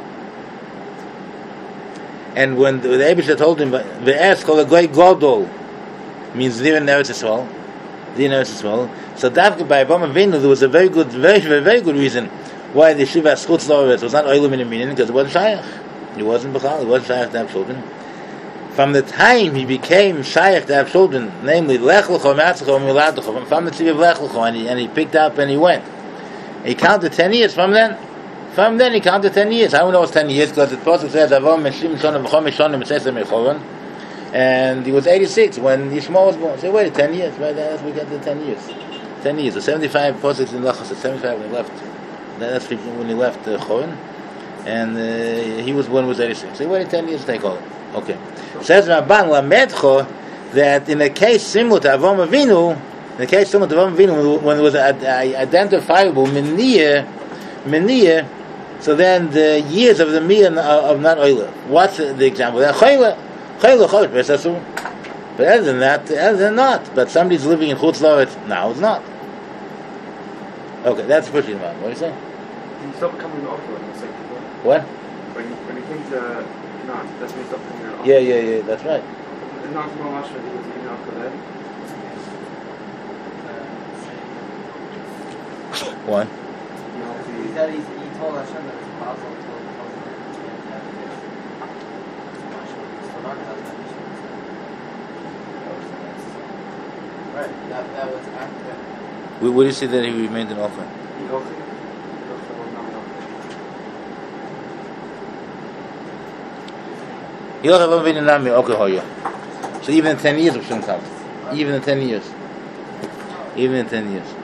And when the, the Eibusha told him, "Ve'es kol hagoy godol," means there in Eretz Yisrael, there in Eretz Yisrael. So Davka by Avram Avinu, there was a very good, very, very, very good reason why the Shiva Schutz Loretz was not Oilim in a meaning, because it wasn't Shayach. He wasn't Bechal, he wasn't Shayach to have children. From the time he became Shayach to have children, namely Lech Lecho, Matzecho, Milad Lecho, from the Tzvi of Lech Lecho, and he, and he picked up and he went. He counted ten years from then. From then he counted ten years. How do we know it's ten years? Because the Pasuk says, Avom Meshim Shon V'chom Mishon M'Sesem Mechoron, and he was eighty-six when Yishmael was born. So wait, ten years, right? That's we get the ten years. Ten years. So seventy-five Pasuk in Lachos, seventy-five when he left. That's when he left uh, Choron, and uh, he was born was eighty-six. So he waited ten years to take over. Okay. Says Rabban Lamedcho that in a case similar to Avram Avinu, in a case similar to Avram Avinu, when there was an identifiable Meniyah, Meniyah, so then the years of the Miyah of not Oila. What's the example? Chayla, Chayla, Chayla, but other than that, other than not. But somebody's living in Chutz La'aretz, now it's not. Okay, that's the first thing about. What do you say? You stop becoming an offer in the second one. What? When you, when you think the Nas, that's when you stop becoming an offer. Yeah, yeah, yeah, that's right. The Nas Mamash, when he was even after that. One. He said he's, he told Hashem that it's possible to tell him that he can't have this. So not have that. Right, that, that was after. Where do you see that he remained an offer? He got it. He got the one now. He also have been in Nami, okay, Hoya. So even in ten years, we shouldn't count. Even in ten years. Even in ten years.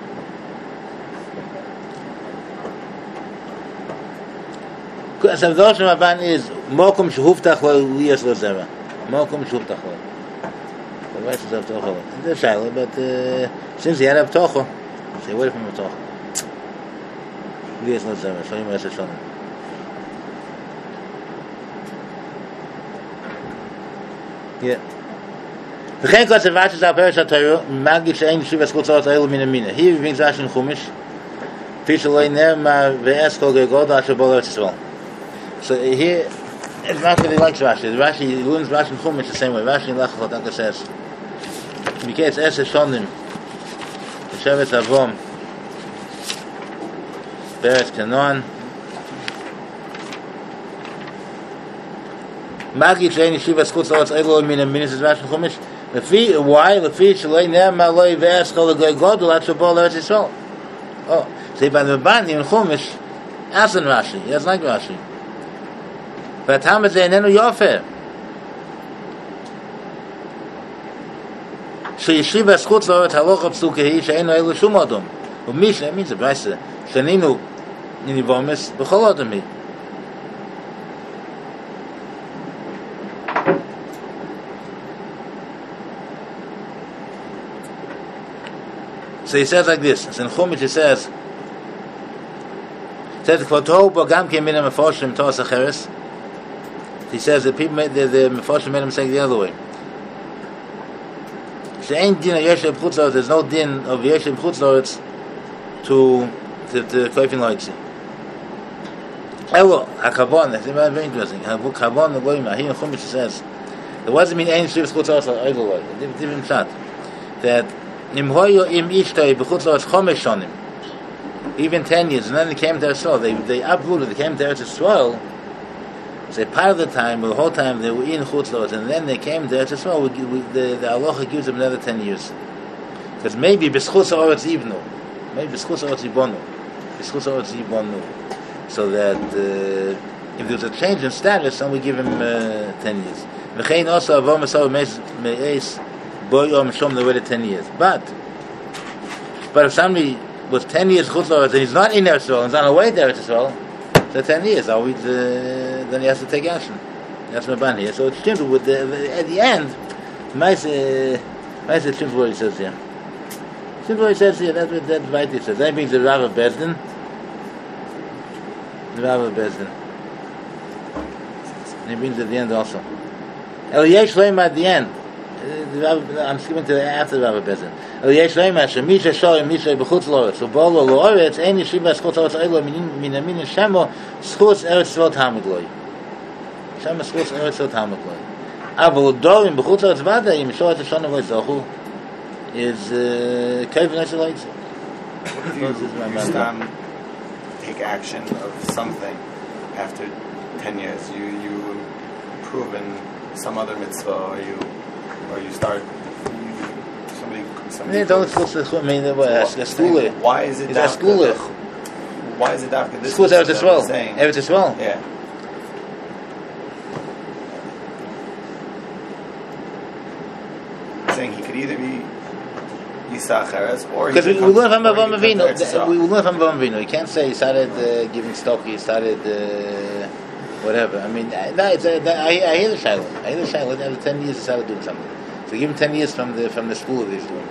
So the Osham Rabban is Mokum Shehuftach Lo Liyas Lo Zera. Mokum Shehuftach Lo. The vice is Avtocho. It's a Shaila, but uh, since he had Avtocho, stay away from Avtocho. Liyas Lo Zera. So you must have shown him. Yeah. V'chein kol Sevash is Al-Perish HaTorah, Magid She'ein Shiva Schutz La'aretz Eilu Min Amina. Here he brings Rashi in Chumash. Fish Lo Ner Ve'es Kol Gegoda Asher Bo L'Eretz Yisrael. So here, it's not that he likes Rashi. Rashi, he learns Rashi in Chumash the same way. Rashi in Lachot Taka says, because Eseh Shonim, Shevet Avram, Beretz Canaan, Magid She'ein Shiva Schutz La'aretz Eilu Min Amina, says Rashi in Chumash. Lefi, why? Lefi Shalei Ner Maloi Ve'es Kol Gegoda Asher Bo L'Eretz Yisrael. Oh, so by the Rabban in Chumash, as in Rashi, he doesn't like Rashi. But how much they know Yofer? So Yeshiva Schutz La'aretz Halocha Psukehi She'einu Eilu Shum Odom. U'mish, that means the Bryce, Shaninu Ninivomis B'chol Odomi. So he says like this. So in Chumash he says, he says, Kvotohu Bogam Kim Mina Mefoshim Toas Acheres. He says that people made the, the Mefoshim made him say the other way. She'ein din of Yeshem Chutz La'aretz, there's no din of Yeshem Chutz La'aretz to to to Koifin Loitzi. Elo, HaKavon, that's very interesting. HaKavon the Goyim, here in Chumash he says, there wasn't mean any Shivas Chutz La'aretz Eilu Loy, a different shot. That Im Hoyo Im Ishtoi B'chutz La'aretz Chomesh Shonim, even ten years, and then they came to Eretz Yisrael, they, they uprooted, they came to Eretz Yisrael. So part of the time, the whole time they were in Chutz La'aretz, and then they came there to Yisrael. We, we, the the halacha gives them another ten years, because maybe b'schutz ha'aretz yibnu, maybe b'schutz ha'aretz yibonu, b'schutz ha'aretz yibonu, so that uh, if there's a change in status, then we give him uh, ten years. V'chein also avom esav me'es bo yom shom, they waited ten years. But but if somebody was ten years Chutz La'aretz and he's not in Eretz Yisrael, he's on the way to Eretz Yisrael, so ten years, always, uh, then he has to take action. That's my ban here. So it's simple with the, the, at the end, nice, uh, nice and simple what he says here. Simple what he says here, that's what that right he says. That means the Rav of Bezdin. The Rav of Bezdin. And he brings at the end also. El Yesh Leim at the end. I'm skipping to the after the Rabbi Bezin. El yesh leima shemisha shoy misha b'chutz loretz u'bolo loretz ein yeshiva schutz loretz oilo min amin shemo schutz eretz lo tamid loy. Shemo schutz eretz lo tamid loy. Aval dorim b'chutz loretz vada yim shoy teshona loy zochu is kevin eselaitz. What if you stand, take action of something after ten years? You you proven some other mitzvah, or you or you start somebody somebody. Nee, don't schutz the I mean, the why is it that? Why is it after this? Schutz eretz as well. Eretz as well. Yeah. Saying he could either be Yisach or because we, we learn from Avraham Avinu. We learn from Avraham Avinu. You can't say he started uh, giving stock. He started uh, whatever. I mean, that, it's, uh, that, I, I hear the shiloh. I hear the shiloh. After ten years, he started doing something. So give him ten years from the from the school of Israel.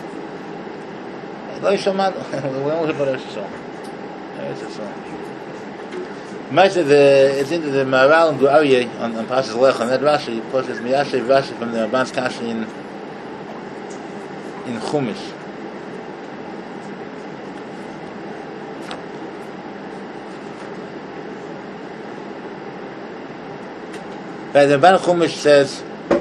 Lo yishamad. We don't hear about Yisrael. It's Yisrael. The it's into the Maharal and Guaryeh on on Parshas Lech on that Rashi. He pushes Miyashiv Rashi from the Ramban's Kashi in. in Chumash. But the Ramban Chumash says,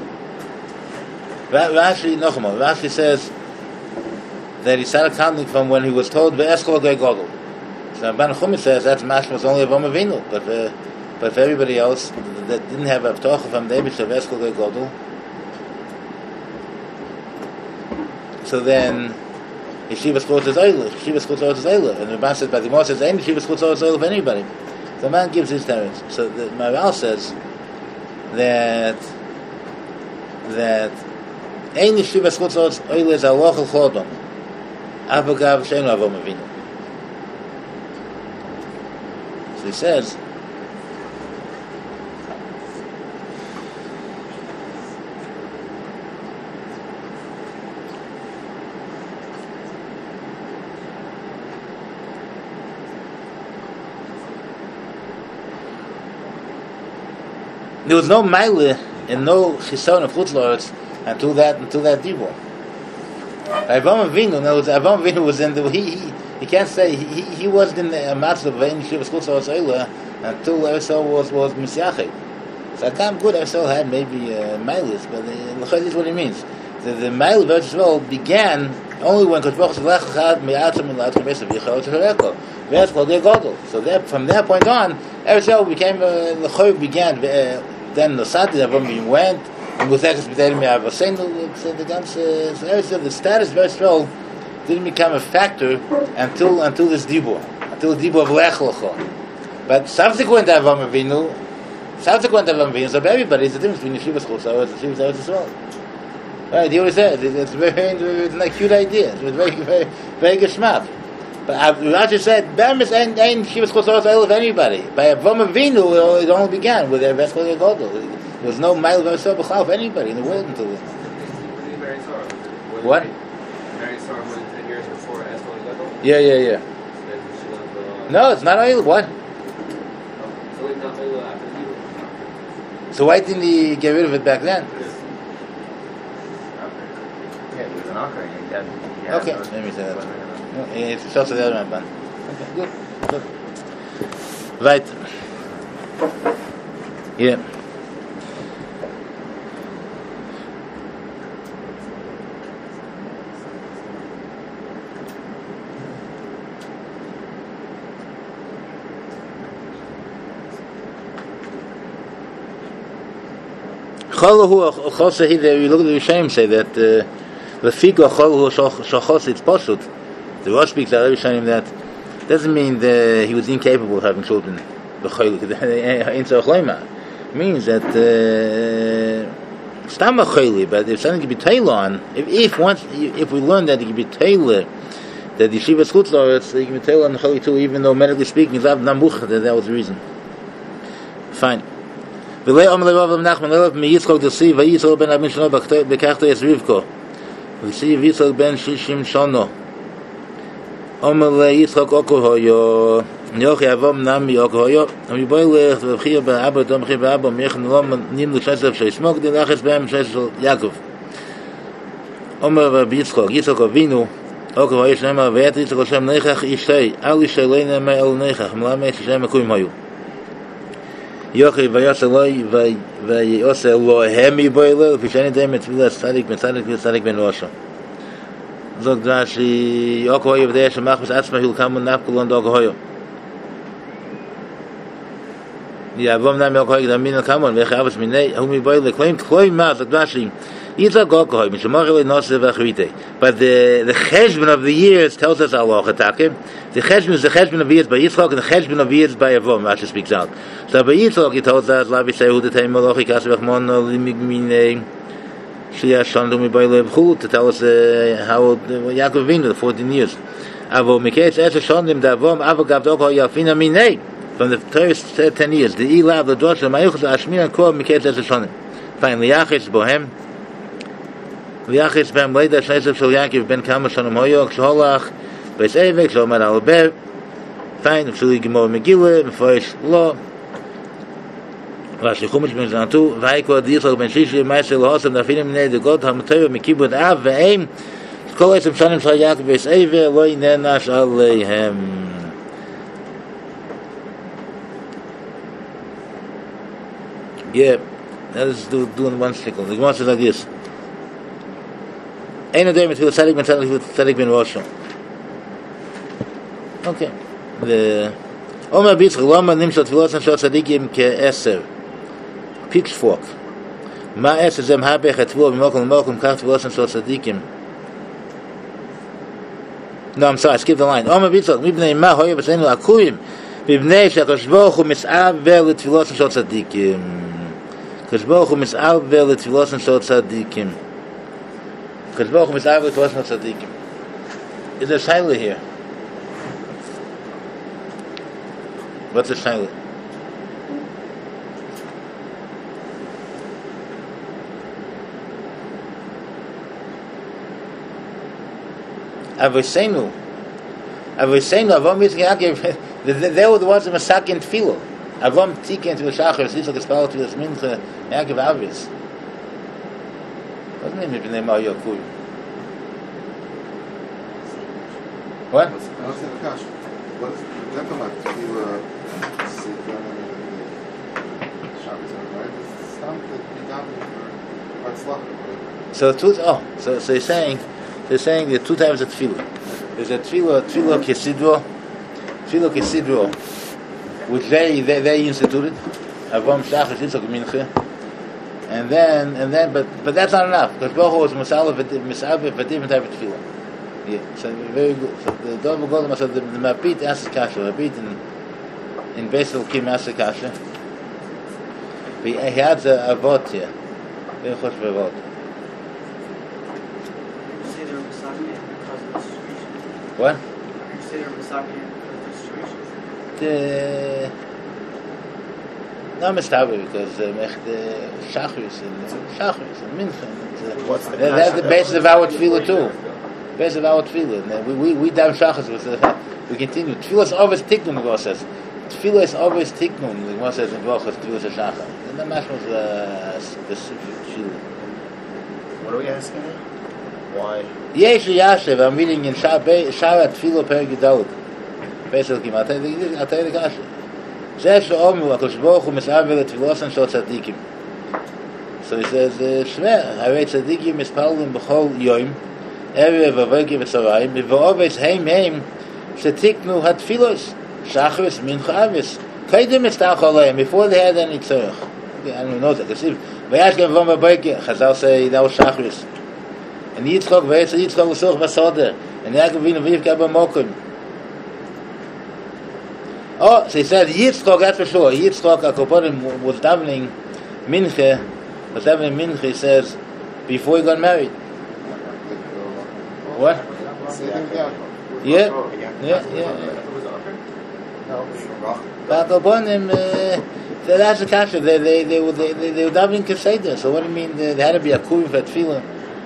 Rashi, no, Rashi says that he started counting from when he was told Ve'eschol Gei Godel. So Ramban Chumash says that's mashma was only Avraham Avinu, but for, but for everybody else that didn't have a Avtocha from David to Ve'eschol Gei Godel. So then, Yeshiva Schutz is Eileh, Yeshiva Schutz is Eileh, and the Ramban says, but the Gemara says, ain't Yeshiva Schutz is Eileh for anybody. The man gives his terms. So the Maharal says that that ain't Yeshiva Schutz is Eileh is Aloch El Chodom, Avagav Sheinu Avraham Avinu. So he says, there was no Meile and no Chison of Chutz Loretz until that until that Dibur. Avraham Avinu, no, Avraham Avinu was in the he he, he can't say he he wasn't in the Matzah of Ein Yeshiva Chutz Loretz Eila until Ersel was was Mesiachim. So I can't good Ersel had maybe uh, Meiles, but the is what he means. The the Meile of Ersel began only when Kosh Baruch Hu had Me'atzim and Latzim Besav Yichal Tzareko. That's called their Godel. So that from that point on, Ersel became uh, the Choy began. Uh, Then the Sadi Avram went, and with that, the status of Israel didn't become a factor until until this Dibur, until the Dibur of Lech Lecha. But subsequent to Avram Avinu, subsequent to Avram Avinu, so everybody, it's the difference between Yeshiva Schutz and Yeshiva Schutz as well. Right, he always said it's a very, it's a cute idea. It's very, very, very geschmack. But Rashi said, Bemis ain't Yeshiva Schutz of anybody. By Avraham Avinu, it only began with their Ve'eschol Godel. There was no Mile of Ersel B'chal of anybody in the world until then. What? Married Sarah more than ten years before Eschol Godel? Yeah, yeah, yeah. No, it's not Eil. What? So it's not Eil after Dibur. So why didn't he get rid of it back then? Yeah, it was an Akar. Okay, let me say that. It's also the other Ramban. Okay, good, good. Right. Yeah. Cholahu Chosahi, you look at the Rishonim say that the Figo Cholahu Shachos, it's Poshut. The Rosh speaks out every Rishonim that doesn't mean that he was incapable of having children. It means that Stam Chayli, but if something can be Taylor on, if if once if we learn that it can be Taylor, that the Yeshiva Schutz Loretz, it can be Taylor on the Chayli too, even though medically speaking, it's Av Namuch, that that was the reason. Fine. V'lei Omer Rav Nachman Elav miYitzchok D'si v'Yitzchok ben Abin Shano b'Kachto Es Rivko v'Si Yitzchok ben Shishim Shono Omer leYitzchok Okohoyo Yochi Avom Nam Yokohoyo Am Yiboylech v'Chiyah b'Abba Dom Chiyah b'Abba Miyech Nilom Nim L'Shesef Sheismok D'Lachas b'Em Shesel Yaakov Omer Rabbi Yitzchok, Yitzchok Avinu, Oker Vayish Nema, Vayet Yitzchok Hashem Neichach Ishtei, Al Ishtei Leina Me El Neichach, Melamed Hashem Mekuim Hayu. Yochi Vayas Eloi, Vayos Elohem Yiboyle, Vishani Dem Etvilas Tzadik Ben Tzadik Ben Tzadik Ben Rosha. Zog Rashi, Oker Vayiv Dei Hashem Machmas Atzma Hil Kamun Nafkulon Dog Hoyo. Yeah, Avom Nam Yokoy Damin Kamun, Vechavas Minei, Hum Yiboyle, Claim, Claim Maz, Zog Rashi, but the the cheshbon of the years tells us halacha takim. The cheshbon is the cheshbon of years by Yitzchak, and the cheshbon of years by Avram. Rashi speaks out. So by Yitzchak he tells us Lavi Sehu the Teim Malachi Kasevach Mon Limigmine Shia Shandu Mibayle Bchul to tell us uh, how uh, Yaakov Avinu the fourteen years. Avo Miketz Esher Shandim the Avram Avagav Doko Yafina Minei from the first uh, ten years. The Ilav the Dosh the Mayuch the Ashmin and Kol Miketz Esher Shandim. Finally Yachis Bohem. ויחס בהם לידה שייסף של יעקב בן כמה שנים היו כשהולך בייס אבק שאומר על הבר פיין אפשר לגמור מגילה מפורש לא רש"י חומש בן זנתו והי כבר דיצחק בן שישי מייסר להוסם דפינים מני דגות המטר מכיבוד אב ואם כל עשם שנים של יעקב בייס אבק לא יננש עליהם yeah let's do doing one second the Gemara says like this Ein Adem mit Tzadik Ben Tzadik Tzadik Ben Rosha. Okay. The Omer Bitzchak Lama Nimshot Tfilos and Shot Tzadikim Ke'eser. Pitchfork. Ma Eser Zem Habech Et Tfilos B'Mokum B'Mokum Kach Tfilos and Shot Tzadikim. No, I'm sorry, I skipped the line. Omer Bitzchak Mibnei Ma Hoye B'Seinu Akuyim B'Bnei Shakadosh Baruch Hu Mis'av Vel Tfilos and Shot Tzadikim. Kadosh Baruch Hu Mis'av Vel Tfilos and Shot Tzadikim. Because Baruch Hu Mis'av Tfilos and Shot Tzadikim. Is there shaila here? What's the shaila? Avoseinu, Avoseinu, Avam Yitzchak Yaakov. They were the ones that were saking tefillah. Avam Tiken to the Shachar, Yitzchak Espal to the Mincha, Yaakov Avis. What's the name of the name of Yaakov? What? What is that come back to Sikha Shabbos, right? It's something to be done for Hatzlach. So two oh, so so they're saying they're saying there are two types of tefillah. There's a tefillah, tefillah kesidro, tefillah kesidro, which they they, they instituted. Avam Shachar Yitzchak Mincha. And then and then but but that's not enough because Baruch Hu was Masala for a different type of tefillah. Yeah, so very good. So the Dover Golden said the, the Mapit asked the Kasha, the Mapit in in Basel Kim asked the Kasha. He had a vote here. Very good for a vote. Consider Masaki because of the distribution. What? Consider Masaki because of the distribution. The no Mistaber because uh, the Shachris and Shachris and Mincha. What's the That's the basis of our tefillah too. Basis of our tefillah. We we we down Shachris with uh, we continue. Tefillah is always tiknun. The Gemara says tefillah is always tiknun. The Gemara says in Brachos tefillah is a Shachar. And the mashma is a specific tefillah. What are we asking here? Why? Yesh Yashev. I'm reading in Shara Tefillah Perek Yudalid. Basil Kim. I'll tell you. I'll tell you the Kasha. Zesh Omu Akadosh Baruch Hu Mis'aver Tfilos and Shot Tzadikim. So he says, Shmer, Harei Tzadikim Mispalim B'chol Yom, Erev Avogim V'Tzarayim, V'Oves Heim Heim, Shetiknu HaTfilos, Shachris Mincha Avis. Kaidem Mitztach Olayim, before they had any tzarech. Okay, I don't know that. V'yashkem V'om V'Boike, Chazal say that was Shachris. And Yitzchok V'yetz Yitzchok L'Such V'Soder, and Yaakov V'inu V'yivka B'Mokim. Oh, so he said Yitzchok, that's for sure. Yitzchok, Akoponim, was davening Mincha, was davening Mincha, he says, before he got married. What? Yeah, yeah, yeah. But Akoponim, that's the kasha. They, they, they, were, they, they, they were davening Keseder. So what do you mean? There had to be a kuvim for tefillah.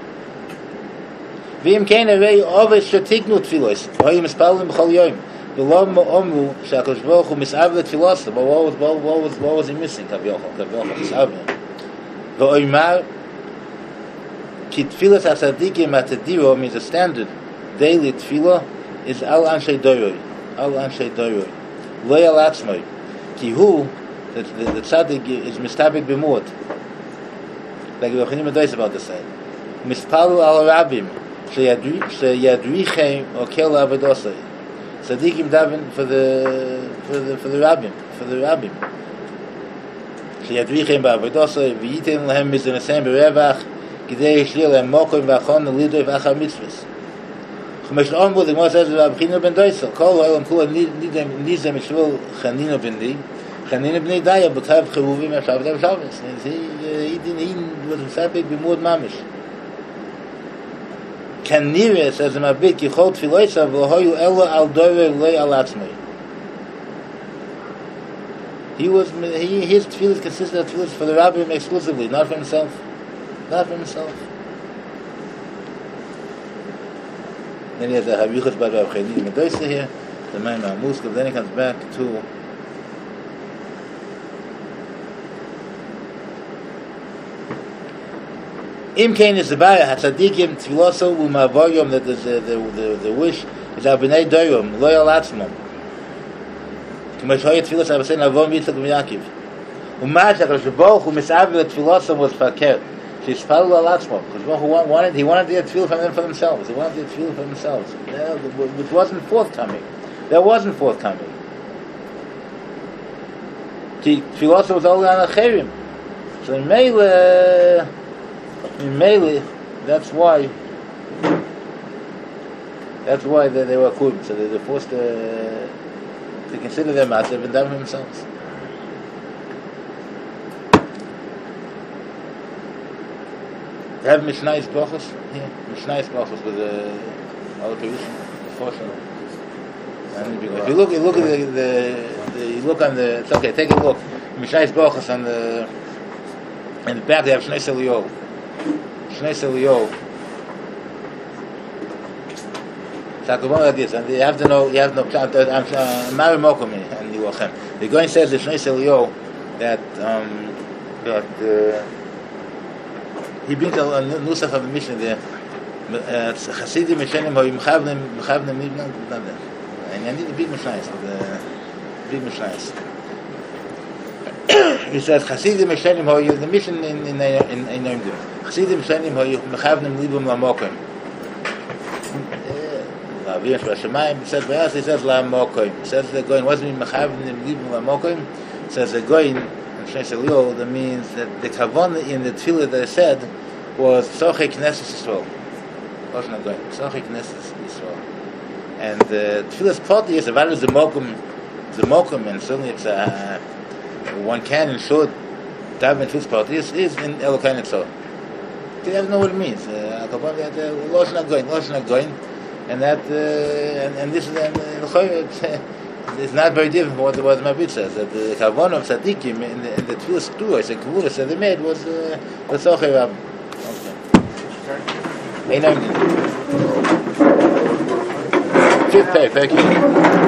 V'im kein avei oves shetiknu tefillos. V'hoyim espalim b'chol yoyim. The Lord Omru Shakadosh Baruch Hu Mis'aver Tfilos, but what was what was what was he missing? Kavyochel, Kavyochel Mis'aver. The Oymar Ki tfilas asadikim atadiro means a standard daily tefillah is al anshe doyroi, al anshe doyroi, lo al atzmoi. Ki hu, the, the, the tzaddik is mistabik b'mud. Like the Chanim Adois about to say. Mispalu al rabim, sheyadrichem okel avedosai. Tzaddikim daven for the for the for the rabbim, for the rabbim. Sheyadrichem ba'avedosai v'yiten lehem mizenasem berevach kidei yishlir lehem mokom v'achon lidoy v'achar mitzvahs. Chumash Ombu, the Gemara says, Rabchino ben Doisel, Kol Olam Kula Nizem Yishvil Chanina ben Di, Chanina ben Daya, B'kav Cheruvim Yashav Dem Shabbos. He he didn't he was Misabik b'mud mamish. Kanire says in Mabik Yichol Tfiloisa v'Hoyu Elo Al Dore Loi Al Atzmei. He was he his tefillas consisted of tefillas for the rabbim exclusively, not for himself, not for himself. Then he has a Havichos Bad Rav Chaim Medoisa here, the Maim HaMuskav. Then he comes back to Im Kain is the Baya Hatzadikim Tfiloso Umavoyom, that is the the the, the wish is Abnei Doyom Loyal Atzmom. K'mashoyet Tfilos Abasein Avon Yitzchak Miyakiv. Umach HaKadosh Baruch Hu Misav Tfiloso was Fakir. Because Baruch Hu wanted, he wanted to get tefillah from them for themselves. He wanted to get tefillah for themselves, which wasn't forthcoming. That wasn't forthcoming. Tefillah was only on acherim. So in Meile, in Meile, that's why. That's why they, they were kum. So they were forced to, to consider them as they've been done for themselves. They have Mishnayis Brachos here. Mishnayis Brachos with the all the portion. And if you look, you look at the, the, the you look on the. It's okay. Take a look. Mishnayis Brachos on the in the back. They have Shnei Seliyov. Shnei Seliyov. Takavon like this, and you have to know. You have to know. I'm Mari Mokomi and Yilochem. The going says the Shnei Seliyov that um, that. Uh, he brings a, a nusach of the Mishnah there. Chasidim Mishenim ho yimchavnem yimchavnem nibnan nibnan. And I need the big Mishnayos, the big Mishnayos. He says Chasidim Mishenim ho the Mishnah in in in in Noimdim. Chasidim Mishenim ho yimchavnem libum lamokim. Avim Shashamayim says Bayas. He says lamokim. Says the going wasn't yimchavnem libum lamokim. Says the going. That means that the kavanah in the tefillah that I said was Tzorchei Knesset Yisrael. Wasn't going Tzorchei Knesset Yisrael. And the tefillah's party is about the mokum, the mokum, and certainly it's a one can and should daven tefillah's party is, is in Elokai Netzor. You have to know what it means. Losh not going, Losh not going, and that uh, and, and this is and it's not very different from what the Mabit says. That the kavanah of tzaddikim in the, in the tefillah stuas and kavulas that they made was uh, was Tzorchei Rabbim. Okay. Fifth page, thank you.